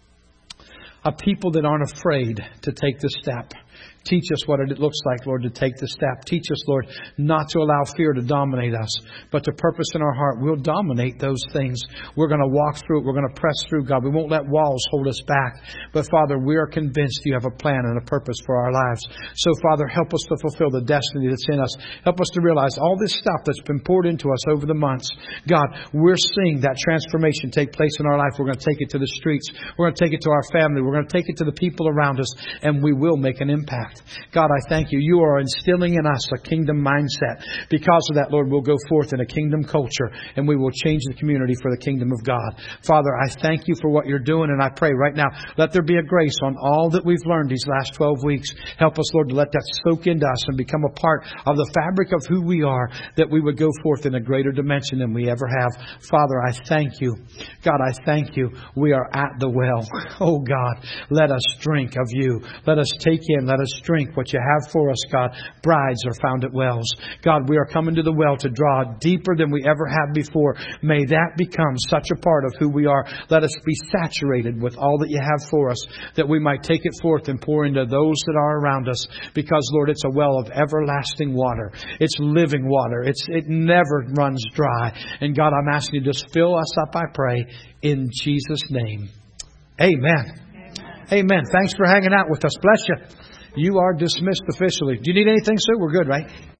a people that aren't afraid to take the step. Teach us what it looks like, Lord, to take the step. Teach us, Lord, not to allow fear to dominate us, but to purpose in our heart. We'll dominate those things. We're going to walk through it. We're going to press through, God. We won't let walls hold us back. But, Father, we are convinced You have a plan and a purpose for our lives. So, Father, help us to fulfill the destiny that's in us. Help us to realize all this stuff that's been poured into us over the months. God, we're seeing that transformation take place in our life. We're going to take it to the streets. We're going to take it to our family. We're going to take it to the people around us, and we will make an impact. God, I thank You. You are instilling in us a kingdom mindset. Because of that, Lord, we'll go forth in a kingdom culture, and we will change the community for the kingdom of God. Father, I thank You for what You're doing, and I pray right now, let there be a grace on all that we've learned these last twelve weeks. Help us, Lord, to let that soak into us and become a part of the fabric of who we are, that we would go forth in a greater dimension than we ever have. Father, I thank You. God, I thank You. We are at the well. Oh, God, let us drink of You. Let us take in, let us drink what You have for us, God. Brides are found at wells. God, we are coming to the well to draw deeper than we ever have before. May that become such a part of who we are. Let us be saturated with all that You have for us, that we might take it forth and pour into those that are around us. Because, Lord, it's a well of everlasting water. It's living water. It's It never runs dry. And God, I'm asking You to just fill us up, I pray, in Jesus' name. Amen. Amen. Amen. Thanks for hanging out with us. Bless you. You are dismissed officially. Do you need anything, sir? We're good, right?